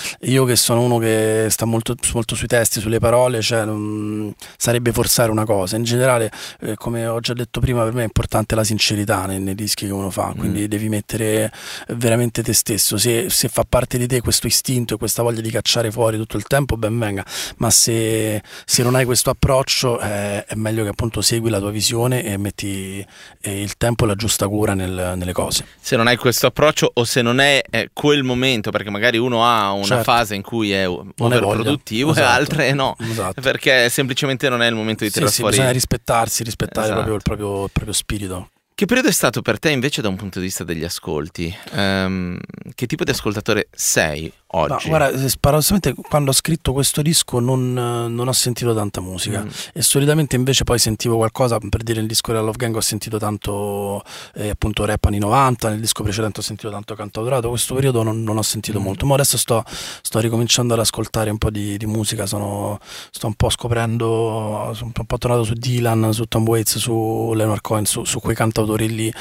Io che sono uno che sta molto sui testi, sulle parole, cioè sarebbe forzare una cosa. In generale, come ho già detto prima, per me è importante la sincerità nei dischi che uno fa, quindi devi mettere veramente te stesso. Se fa parte di te questo istinto e questa voglia di cacciare fuori tutto il tempo, ben venga, ma se non hai questo approccio è meglio che appunto segui la tua visione e metti il tempo e la giusta cura nelle cose. Se non hai questo approccio, o se non è quel momento, perché magari uno ha una certo. fase in cui è overproduttivo, esatto. E altre no, esatto. Perché semplicemente non è il momento di tirare fuori. Bisogna rispettare esatto. proprio il proprio spirito. Che periodo è stato per te invece da un punto di vista degli ascolti? Che tipo di ascoltatore sei oggi? No, guarda, paradossalmente quando ho scritto questo disco non ho sentito tanta musica e solitamente invece poi sentivo qualcosa, per dire nel disco della Love Gang ho sentito tanto appunto rap anni 90, nel disco precedente ho sentito tanto cantautorato, questo periodo non ho sentito molto, ma adesso sto ricominciando ad ascoltare un po' di musica, sto un po' scoprendo, sono un po' tornato su Dylan, su Tom Waits, su Leonard Cohen, su quei cantautori lì,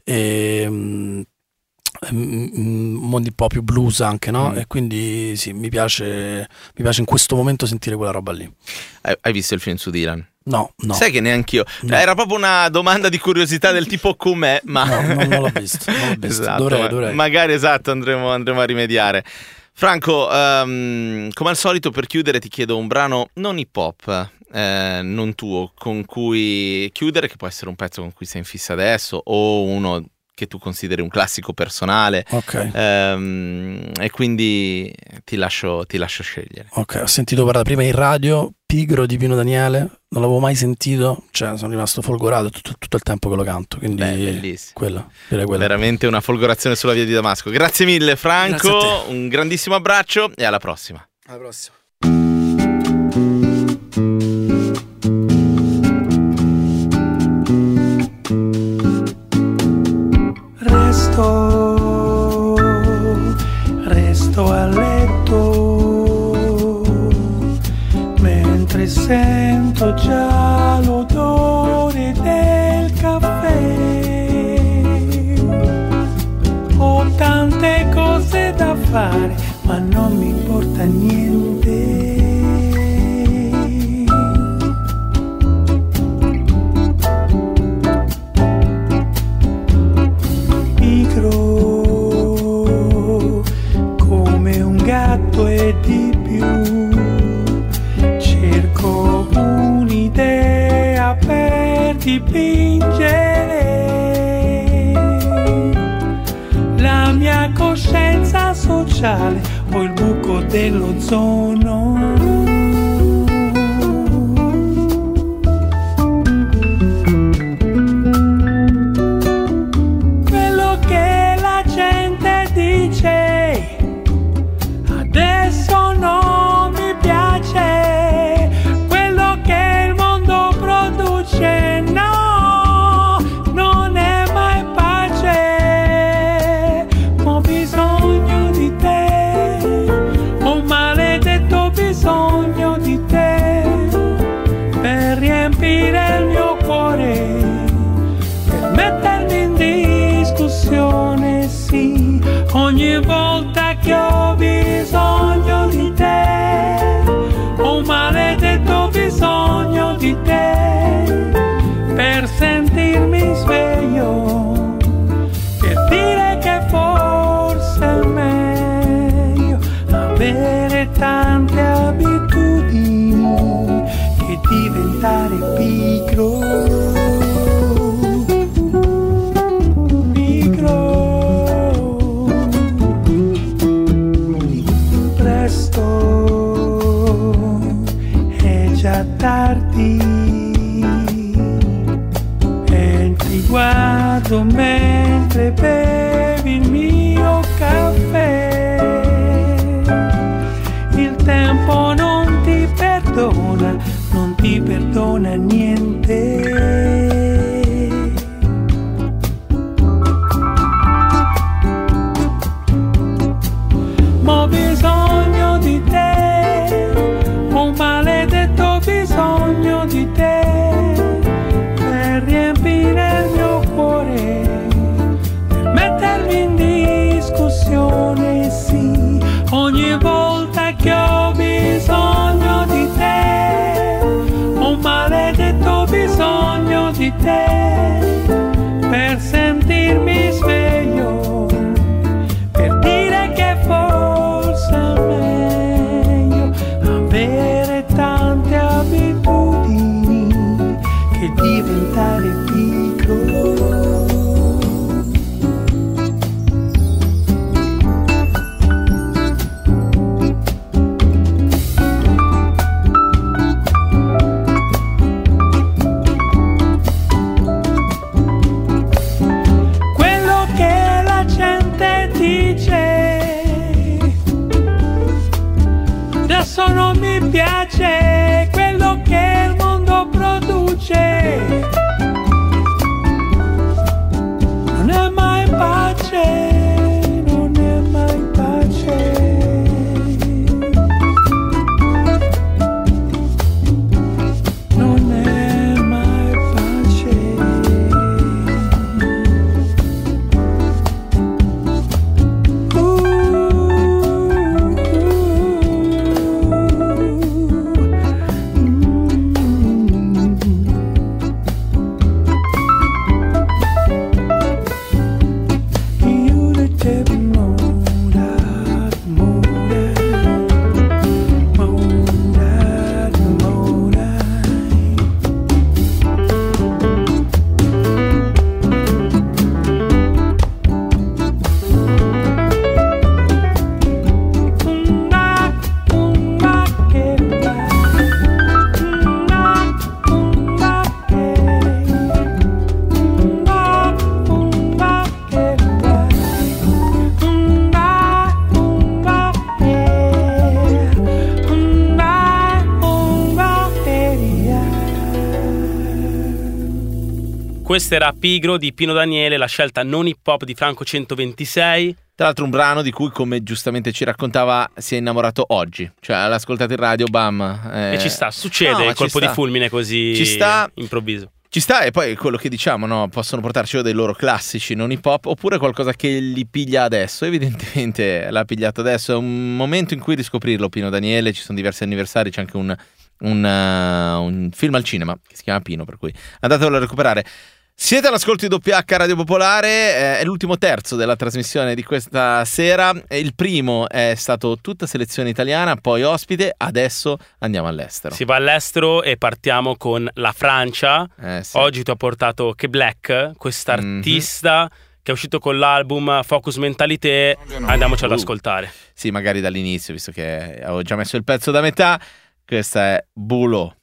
un po' più blues anche, no? E quindi sì, mi piace in questo momento sentire quella roba lì. Hai visto il film su Dylan? No. Sai che neanch'io. No. Era proprio una domanda di curiosità del tipo com'è, ma no, non l'ho visto. Esatto, dovrei. Magari esatto, andremo a rimediare. Franco, come al solito per chiudere ti chiedo un brano non hip hop, non tuo, con cui chiudere, che può essere un pezzo con cui sei in fissa adesso o uno che tu consideri un classico personale. Ok. E quindi ti lascio scegliere. Ok, ho sentito parlare prima in radio Pigro di Pino Daniele, non l'avevo mai sentito, cioè sono rimasto folgorato tutto il tempo che lo canto, quindi bellissimo. Quella. Veramente una folgorazione sulla via di Damasco. Grazie mille Franco, Grazie un grandissimo abbraccio e alla prossima. Alla prossima. Resto a letto mentre sento già l'odore del caffè. Ho tante cose da fare, ma non mi importa niente. E di più cerco un'idea per dipingere la mia coscienza sociale o il buco dell'ozono. Quello che la gente dice adesso non mi piace, quello che il mondo produce, no, non è mai pace. Ho bisogno di te, ho un maledetto bisogno di te, per riempire il mio cuore, per mettermi in discussione, sì, ogni volta che ho bisogno di te, ho un maledetto bisogno di te, per sentirmi sveglio, per dire che forse è meglio avere tante abitudini che diventare pigro. Tardi e ti guardo mentre bevi il mio caffè. Il tempo non ti perdona niente. Ma ho bisogno di te, ho un maledetto bisogno di te, per riempire il mio cuore, per mettermi in discussione, sì, ogni volta di te, per sentirmi sveglio, per dire che forse è meglio avere tante abitudini che diventare piccolo. Non mi piace quello che il mondo produce, non è mai pace, non è mai pace, non è mai pace. Questo era Pigro di Pino Daniele, la scelta non hip hop di Franco 126. Tra l'altro un brano di cui, come giustamente ci raccontava, si è innamorato oggi. Cioè l'ha ascoltato in radio, bam. E ci sta, succede il colpo di fulmine così ci sta, improvviso. Ci sta, e poi quello che diciamo, no? Possono portarci o dei loro classici non hip hop, oppure qualcosa che li piglia adesso. Evidentemente l'ha pigliato adesso. È un momento in cui riscoprirlo, Pino Daniele. Ci sono diversi anniversari, c'è anche un film al cinema che si chiama Pino, per cui andatelo a recuperare. Siete all'ascolto di WH Radio Popolare, è l'ultimo terzo della trasmissione di questa sera. Il primo è stato tutta selezione italiana, poi ospite, adesso andiamo all'estero. Si va all'estero e partiamo con la Francia. Sì. Oggi ti ho portato Ke Black, quest'artista che è uscito con l'album Focus Mentalité. Andiamoci ad ascoltare. Sì, magari dall'inizio, visto che avevo già messo il pezzo da metà. Questa è Boulot.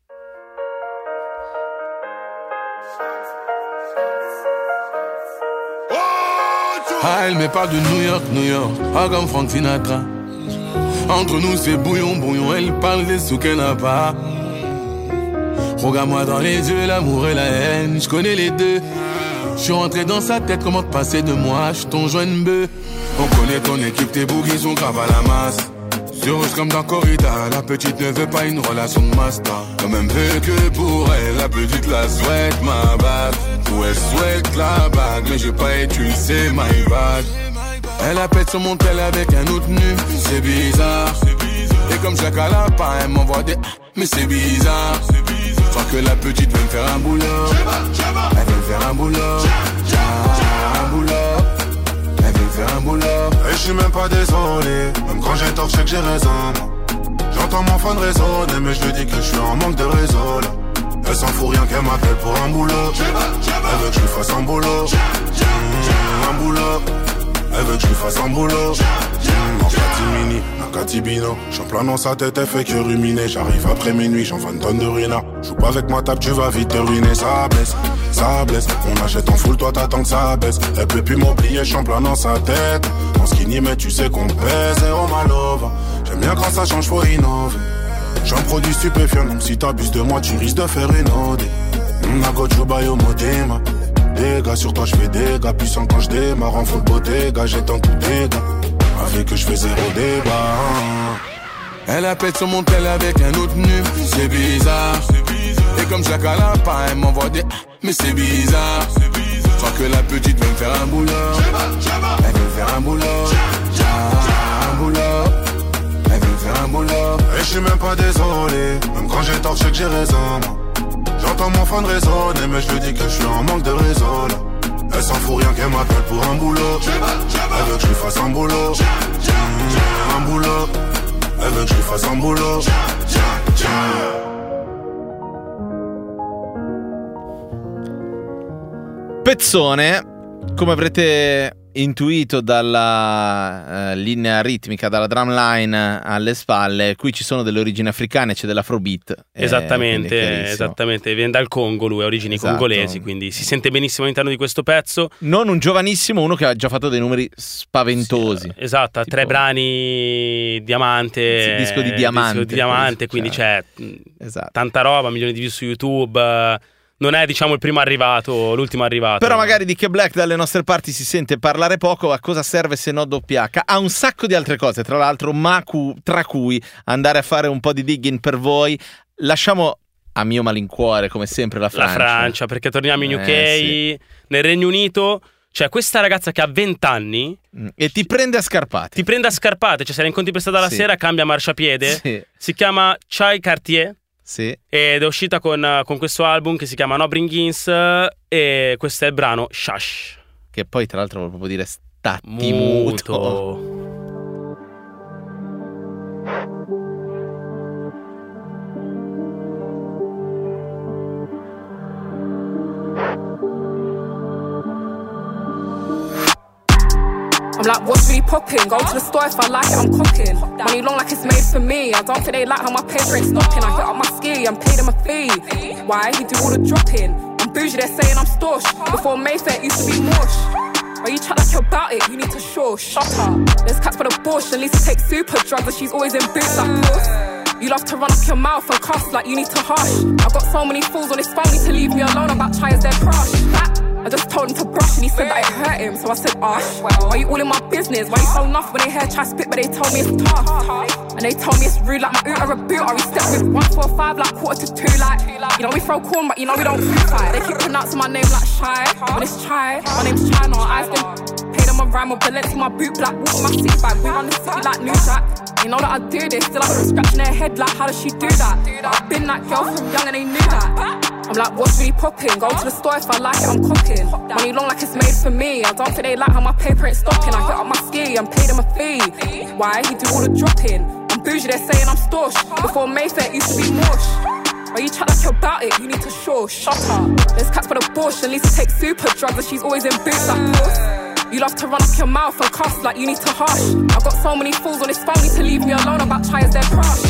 Ah, elle me parle de New York, New York, ah comme Frank Sinatra. Entre nous c'est bouillon, bouillon, elle parle des sous qu'elle n'a pas. Regarde-moi dans les yeux, l'amour et la haine, je connais les deux. Je suis rentré dans sa tête, comment te passer de moi, je suis ton joint bœuf. On connaît ton équipe, tes bougies sont graves à la masse. Heureuse comme dans Corrida, la petite ne veut pas une relation de master. Comme elle veut que pour elle, la petite la souhaite ma bague. Ou elle souhaite la bague, mais j'ai pas utilisé my bad. Elle appelle sur mon tel avec un autre nu, c'est bizarre. Et comme chaque lapin, elle m'envoie des mais c'est bizarre. Je crois que la petite veut me faire un boulot. Elle veut me faire un boulot. Un boulot. Elle veut me faire un boulot. Et je suis même pas désolé, même quand j'ai tort, je sais que j'ai raison. J'entends mon phone résonner, mais je lui dis que je suis en manque de réseau là. Elle s'en fout rien qu'elle m'appelle pour un boulot. Elle veut que je lui fasse un boulot. Un boulot. Elle veut que je lui fasse un boulot. En catimini, un catibino. J'suis en plein dans sa tête, elle fait que ruminer. J'arrive après minuit, j'en vends une tonne de ruina. Joue pas avec ma table, tu vas vite te ruiner. Ça blesse, ça blesse. On achète en full, toi t'attends que ça baisse. Elle peut plus m'oublier, j'suis en plein dans sa tête. En skinny, mais tu sais qu'on pèse. Et oh malova. J'aime bien quand ça change, faut innover. J'suis un produit stupéfiant, même si t'abuses de moi, tu risques de faire une OD. Nagochubayo Modema. Dégâts sur toi, j'fais dégâts. Puissant quand j'démarre en full bodega. J'étends tout dégâts. Avec que j'fais zéro débat. Elle appelle sur mon tel avec un autre nu. C'est bizarre. Et comme chaque lapin, elle m'envoie des mais c'est bizarre. Je crois que la petite veut me faire un boulot. Elle veut me faire un boulot. Un boulot. Elle veut me faire un boulot. Et je suis même pas désolé, même quand j'ai tort, je sais que j'ai raison. J'entends J'entends mon phone résonner, mais je lui dis que je suis en manque de réseau là. Elle s'en fout rien qu'elle m'appelle pour un boulot. Elle veut que je lui fasse un boulot. Un boulot. Elle veut que je lui fasse un boulot. Pezzone, come avrete intuito dalla linea ritmica, dalla drumline alle spalle, qui ci sono delle origini africane, c'è dell'afrobeat. Esattamente, viene dal Congo, lui ha origini congolesi, quindi si sente benissimo all'interno di questo pezzo. Non un giovanissimo, uno che ha già fatto dei numeri spaventosi. Sì, esatto, ha 3 brani diamante, disco di diamante, quindi c'è tanta roba, milioni di view su YouTube. Non è, diciamo, il primo arrivato, l'ultimo arrivato. Però magari di Che Black dalle nostre parti si sente parlare poco. A cosa serve se no doppia H? Ha un sacco di altre cose, tra l'altro, tra cui andare a fare un po' di digging per voi. Lasciamo a mio malincuore, come sempre, la Francia. Perché torniamo in UK, sì. Nel Regno Unito c'è questa ragazza che ha 20 anni e ti prende a scarpate. Cioè se la incontri per strada la sera, cambia marciapiede. Sì. Si chiama Chai Cartier. Sì. Ed è uscita con questo album che si chiama No Bringins, e questo è il brano Shush, che poi tra l'altro vuol proprio dire statti muto. I'm like, what's really poppin'? Go to the store if I like it, I'm cooking. Money long like it's made for me. I don't think they like how my paper ain't stopping. I hit up my ski, I'm paid them a fee. Why? He do all the dropping. I'm bougie, they're saying I'm storch. Before Mayfair, it used to be mush. Why you chat like you're about it? You need to shut up. There's cats for the bush, and Lisa takes super drugs, and she's always in boots like puss. You love to run up your mouth and cuss like you need to hush. I've got so many fools on this phone, need to leave me alone. About try as their crush. I just told him to brush and he said that it hurt him. So I said, Ash, why you all in my business? Why you so nuff when they hear try spit, but they told me it's tough. And they told me it's rude like my oot or a boot. I step with 1 4 5 like 1/4 2 like. You know we throw corn, but you know we don't food fight. They keep pronouncing my name like Shy. When it's Chai, my name's China. I asked them, pay them a rhyme or Balenci, my boot black. Walk my seat bag, we run the city like New Jack. You know that I do this, still I put them scratching their head like how does she do that? I've been that girl from young and they knew that. I'm like, what's really poppin'? Go to the store if I like it, I'm cooking. Money long like it's made for me. I don't think they like how my paper ain't stopping. I hit up my ski, I'm paid them a fee. Why? He do all the dropping. I'm bougie, they're saying I'm storch. Before Mayfair, it used to be mush. Why you chat like you're about it? You need to shut up. There's cats for the bush, and Lisa takes super drugs, and she's always in boots like puss. You love to run up your mouth and cuss like you need to hush. I've got so many fools on this phone, need to leave me alone. About try as their crush.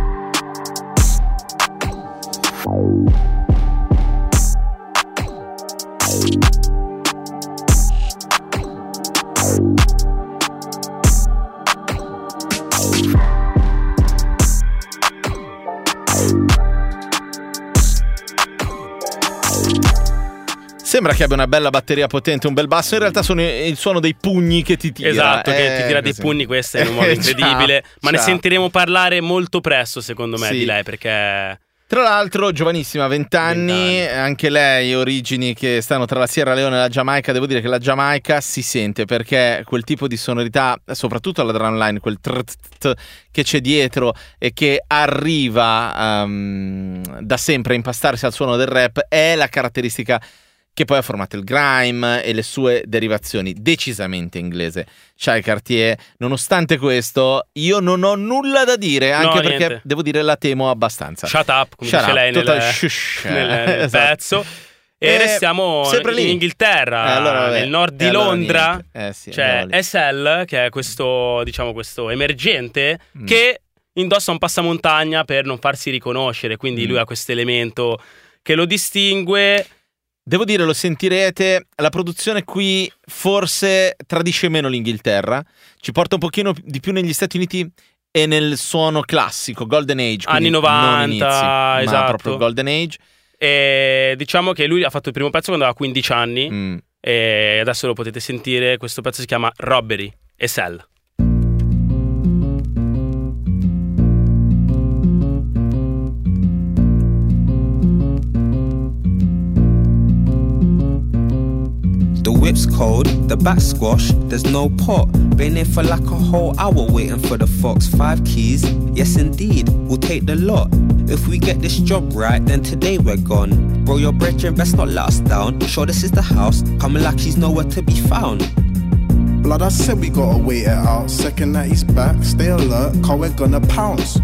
Sembra che abbia una bella batteria potente, un bel basso. In realtà sono il suono dei pugni che ti tira. Esatto, che ti tira dei pugni. Questo è un modo incredibile. Ma ne sentiremo parlare molto presto, secondo me, di lei, perché... Tra l'altro, giovanissima, 20 anni, anche lei, origini che stanno tra la Sierra Leone e la Giamaica. Devo dire che la Giamaica si sente, perché quel tipo di sonorità, soprattutto alla drumline, quel che c'è dietro e che arriva da sempre a impastarsi al suono del rap, è la caratteristica che poi ha formato il grime e le sue derivazioni, decisamente inglese. Chai Cartier, nonostante questo, io non ho nulla da dire, anche perché devo dire la temo abbastanza. Shut up, come dice lei nel pezzo. E restiamo sempre lì in Inghilterra, nel nord di Londra. C'è SL, che è questo, diciamo, questo emergente che indossa un passamontagna per non farsi riconoscere, quindi lui ha questo elemento che lo distingue. Devo dire, lo sentirete, la produzione qui forse tradisce meno l'Inghilterra, ci porta un pochino di più negli Stati Uniti e nel suono classico, Golden Age, anni 90, inizi, esatto, ma proprio Golden Age. E diciamo che lui ha fatto il primo pezzo quando aveva 15 anni e adesso lo potete sentire. Questo pezzo si chiama Robbery e Sell. whip's cold, the back squash, there's no pot. Been here for like a whole hour waiting for the fox. 5 keys, yes indeed, we'll take the lot. If we get this job right, then today we're gone. Bro, your brethren best not let us down. Sure, this is the house, coming like he's nowhere to be found. Blood, I said we gotta wait it out. Second that he's back, stay alert, cause we're gonna pounce.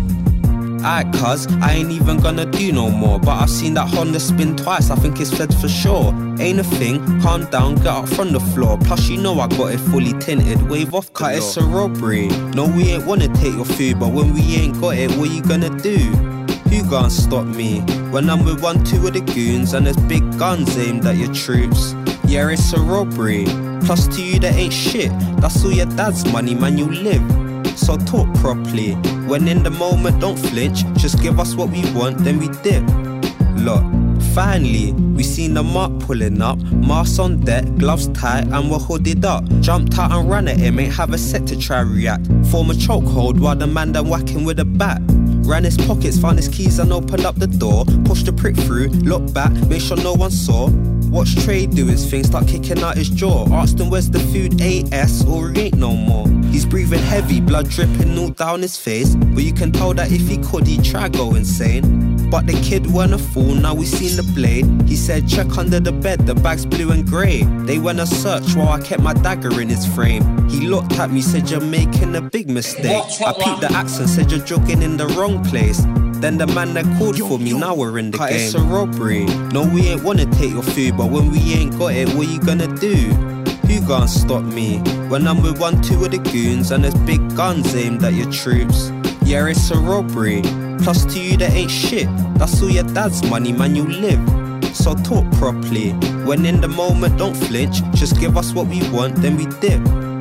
Aight cuz, I ain't even gonna do no more. But I've seen that Honda spin twice, I think it's fed for sure. Ain't a thing, calm down, get up from the floor. Plus you know I got it fully tinted, wave off cut, it's a robbery. No, we ain't wanna take your food, but when we ain't got it, what you gonna do? Who gon' stop me? When I'm with 1-2 of the goons and there's big guns aimed at your troops. Yeah, it's a robbery. Plus to you that ain't shit, that's all your dad's money, man, you live. So talk properly. When in the moment, don't flinch. Just give us what we want, then we dip. Look, finally, we seen the mark pulling up. Mask on deck, gloves tight, and we're hooded up. Jumped out and ran at him, ain't have a set to try react. Form a chokehold while the man done whacking with a bat. Ran his pockets, found his keys and opened up the door. Pushed the prick through, looked back, made sure no one saw. Watch Trey do his thing, start kicking out his jaw. Asked him where's the food, AS, or he ain't no more. He's breathing heavy, blood dripping all down his face. But you can tell that if he could, he'd try go insane. But the kid weren't a fool, now we seen the blade. He said check under the bed, the bag's blue and grey. They went a search while I kept my dagger in his frame. He looked at me, said you're making a big mistake. I peeped the accent, said you're jogging in the wrong place. Then the man that called for me, now we're in the game. It's a robbery. No, we ain't wanna take your food, but when we ain't got it, what you gonna do? Who gon' stop me? When I'm with 1-2 of the goons and there's big guns aimed at your troops. Yeah, it's a robbery. Plus to you that ain't shit, that's all your dad's money, man, you live. So talk properly. When in the moment, don't flinch. Just give us what we want, then we dip.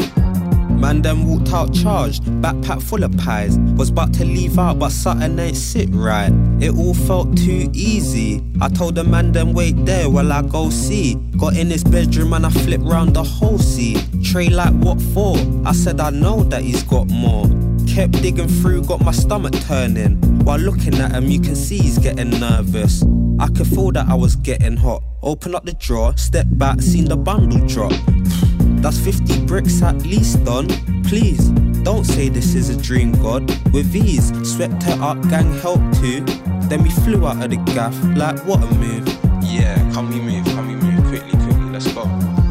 Man then walked out charged, backpack full of pies. Was about to leave out but something ain't sit right. It all felt too easy. I told the man then wait there while I go see. Got in his bedroom and I flipped round the whole seat. Trey like what for? I said I know that he's got more. Kept digging through, got my stomach turning. While looking at him you can see he's getting nervous. I could feel that I was getting hot. Open up the drawer, step back, seen the bundle drop. That's 50 bricks at least done. Please, don't say this is a dream, God. With ease, swept her up, gang helped too. Then we flew out of the gaff, like what a move. Yeah, come we move, quickly, let's go.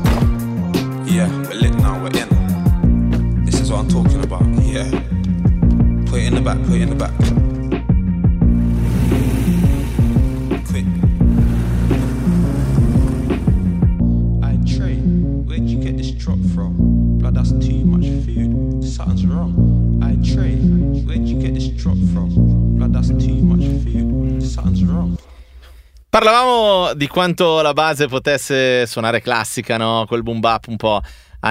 Yeah, we're lit now, we're in. This is what I'm talking about, yeah. Put it in the back, put it in the back. Quick. Where'd you get this drop from? Blood, that's too much food. Something's wrong. Trey, where'd you get this drop from? Blood, that's too much food. Something's wrong. Parlavamo di quanto la base potesse suonare classica, no? Quel boom bap un po'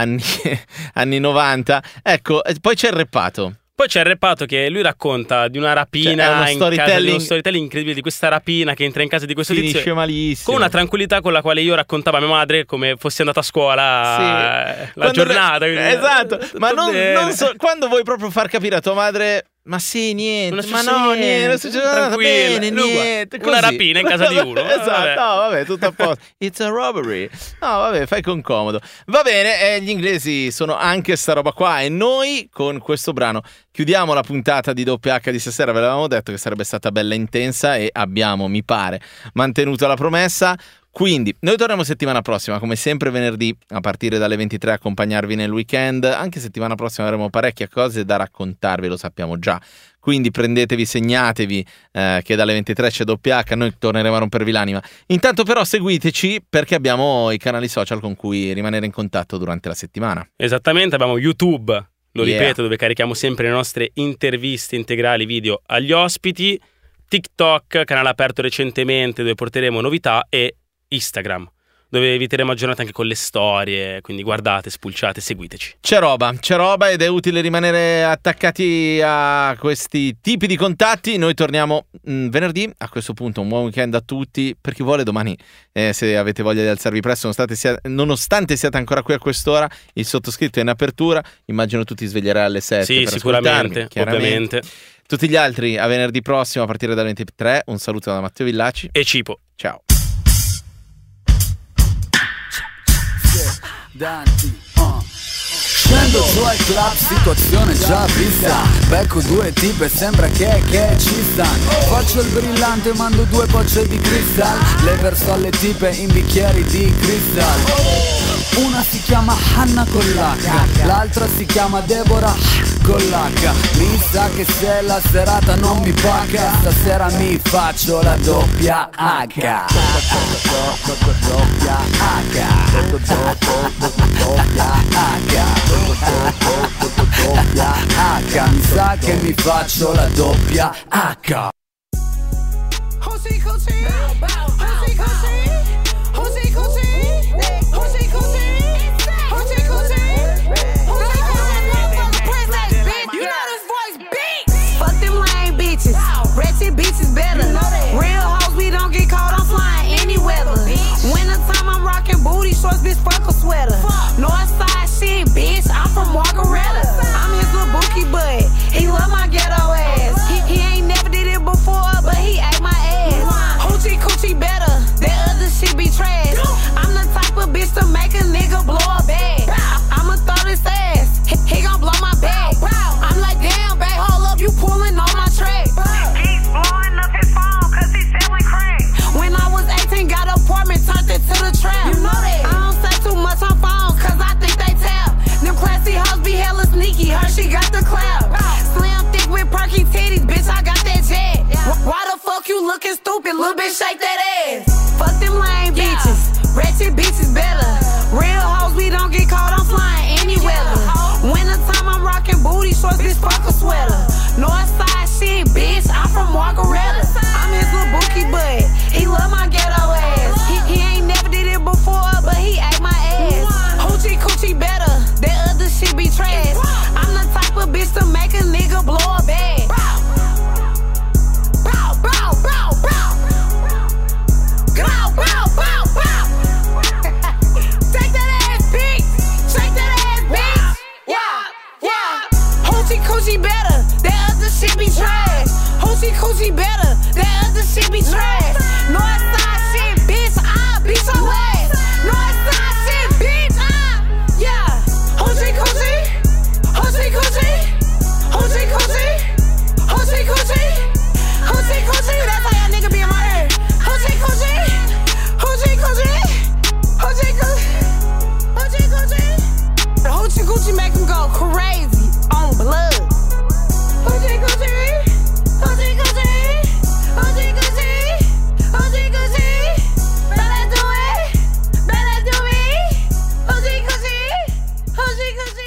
anni 90. Ecco, poi c'è il rappato. Poi c'è il rappato che lui racconta di una rapina, cioè, uno storytelling incredibile di questa rapina che entra in casa di questo tizio. Finisce malissimo. Con una tranquillità con la quale io raccontavo a mia madre come fossi andata a scuola la giornata. Esatto, ma non so, quando vuoi proprio far capire a tua madre... Ma sì, niente, non succede nada, bene, niente, così. Una rapina in casa di uno. Esatto, no, vabbè, tutto a posto. It's a robbery. No, vabbè, fai con comodo. Va bene, gli inglesi sono anche sta roba qua e noi con questo brano chiudiamo la puntata di WH di stasera. Ve l'avevamo detto che sarebbe stata bella intensa e abbiamo, mi pare, mantenuto la promessa. Quindi noi torniamo settimana prossima, come sempre venerdì a partire dalle 23 a accompagnarvi nel weekend. Anche settimana prossima avremo parecchie cose da raccontarvi, lo sappiamo già. Quindi prendetevi, segnatevi che dalle 23 c'è WH, noi torneremo a rompervi l'anima. Intanto però seguiteci perché abbiamo i canali social con cui rimanere in contatto durante la settimana. Esattamente, abbiamo YouTube, lo ripeto, dove carichiamo sempre le nostre interviste integrali video agli ospiti, TikTok, canale aperto recentemente dove porteremo novità, e Instagram, dove vi terremo aggiornati anche con le storie, quindi guardate, spulciate, seguiteci. C'è roba ed è utile rimanere attaccati a questi tipi di contatti. Noi torniamo venerdì, a questo punto un buon weekend a tutti, per chi vuole domani, se avete voglia di alzarvi presto, nonostante siate ancora qui a quest'ora, il sottoscritto è in apertura, immagino tu ti sveglierai alle 7 sì, per sicuramente, ovviamente. Tutti gli altri a venerdì prossimo a partire dalle 23, un saluto da Matteo Villaci e Cipo. Ciao. denti. Scendo su al club, situazione già vista. Becco due tipe, sembra che ci stanno. Faccio il brillante, mando due bocce di cristal. Le verso alle tipe in bicchieri di cristal. Una si chiama Hanna con l'H, l'altra si chiama Deborah con l'H. Mi sa che se la serata non mi paga, stasera mi faccio la doppia H. Doppia H. Doppia H. Mi sa che mi faccio la doppia H. Così così, così così, così così. Ratchet bitches better. Real hoes, we don't get caught on flying any weather. Wintertime, I'm rocking booty shorts, bitch, fuck a sweater. Northside shit, bitch, I'm from Margaretta. I'm his little bookie, but he love my ghetto ass. He ain't never did it before, but he ate my ass. Hoochie coochie better, that other shit be trash. I'm the type of bitch to make a nigga blow a bag. I'ma throw this ass, he gon' blow my bag. I'm like, damn, babe, hold up, you pulling on my track. Turned it to the trap. You know that. I don't say too much on phone, cause I think they tap. Them classy hoes be hella sneaky, her she got the clap. Slim thick with perky titties, bitch, I got that jet. Why the fuck you looking stupid, little bitch, shake that ass. Fuck them lame bitches, ratchet bitches better. Real hoes, we don't get caught on flying any weather. Wintertime, I'm rocking booty shorts, bitch, fuck a sweater. Northside shit, bitch, I'm from Margaretta. I'm his little bookie, but he love my ghetto ass. He ain't never did it before, but he ate my ass. Hoochie coochie better, that other shit be trash. I'm the type of bitch to make a nigga blow a bag. Bow, bow, bow, bow. Bow, bow, bow, bow. Take that ass, bitch. Shake that ass, bitch. Yeah, yeah. Hoochie coochie better, that other shit be trash. Hoochie coochie better, that other shit be trash. Northside shit, bitch, I beat your ass. Northside shit, bitch, yeah. Hoochie coochie, hoochie coochie, hoochie coochie, hoochie coochie, hoochie coochie. That's how y'all nigga be in my ear. Hoochie coochie, hoochie coochie, hoochie coochie, hoochie coochie. The hoochie coochie make him go crazy on blood. Hoochie coochie, hoochie coochie, hoochie coochie, hoochie coochie. Better do it, better do me. Hoochie coochie, hoochie coochie.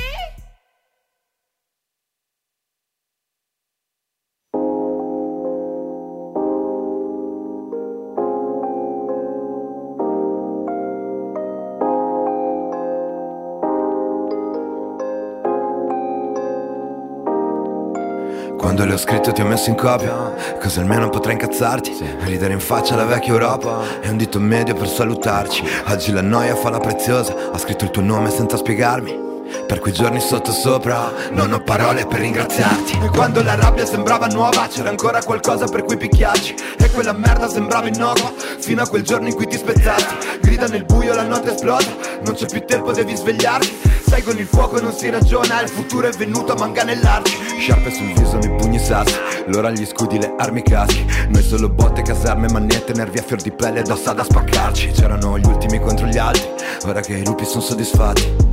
Quando le ho scritto ti ho messo in copia, così almeno potrai incazzarti. Ridere in faccia alla vecchia Europa e un dito medio per salutarci. Oggi la noia fa la preziosa, ho scritto il tuo nome senza spiegarmi. Per quei giorni sotto sopra non ho parole per ringraziarti. E quando la rabbia sembrava nuova c'era ancora qualcosa per cui picchiarci. E quella merda sembrava innocua fino a quel giorno in cui ti spezzati. Grida nel buio, la notte esplosa, non c'è più tempo, devi svegliarti. Sai, con il fuoco non si ragiona, il futuro è venuto a manganellarci. Sciarpe sul viso, nei pugni sassi, l'ora gli scudi, le armi caschi. Noi solo botte, caserme, manette, nervi a fior di pelle ed ossa da spaccarci. C'erano gli ultimi contro gli altri, ora che i lupi sono soddisfatti.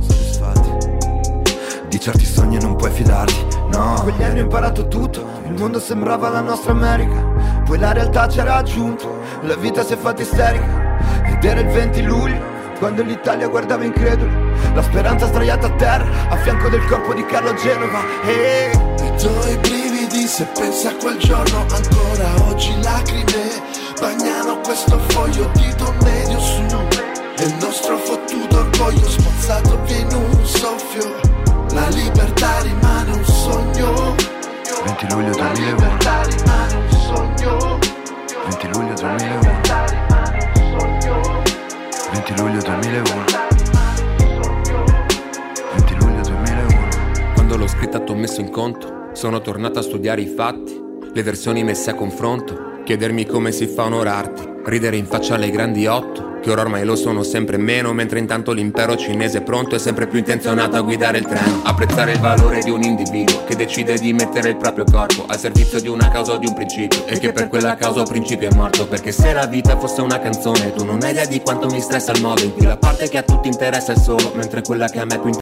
Di certi sogni non puoi fidarti, no. Quegli anni ho imparato tutto, il mondo sembrava la nostra America. Poi la realtà ci ha raggiunto, la vita si è fatta isterica. Ed era il 20 luglio, quando l'Italia guardava incredula, la speranza sdraiata a terra, a fianco del corpo di Carlo Genova. E tu i brividi se pensi a quel giorno, ancora oggi lacrime bagnano questo foglio di Don Medio su. E il nostro fottuto orgoglio spazzato via in un soffio. La libertà rimane un sogno. 20 luglio 2001. La libertà rimane un sogno. 20 luglio 2001. 20 luglio 2001. 20 luglio 2001. Quando l'ho scritta t'ho messo in conto. Sono tornato a studiare i fatti, le versioni messe a confronto. Chiedermi come si fa a onorarti, ridere in faccia alle grandi 8. che ora ormai lo sono sempre meno, mentre intanto l'impero cinese è pronto e sempre più intenzionato a guidare il treno. Apprezzare il valore di un individuo che decide di mettere il proprio corpo al servizio di una causa o di un principio, e che per quella causa o principio è morto. Perché se la vita fosse una canzone, tu non hai idea di quanto mi stressa il modo in cui la parte che a tutti interessa è solo, mentre quella che a me più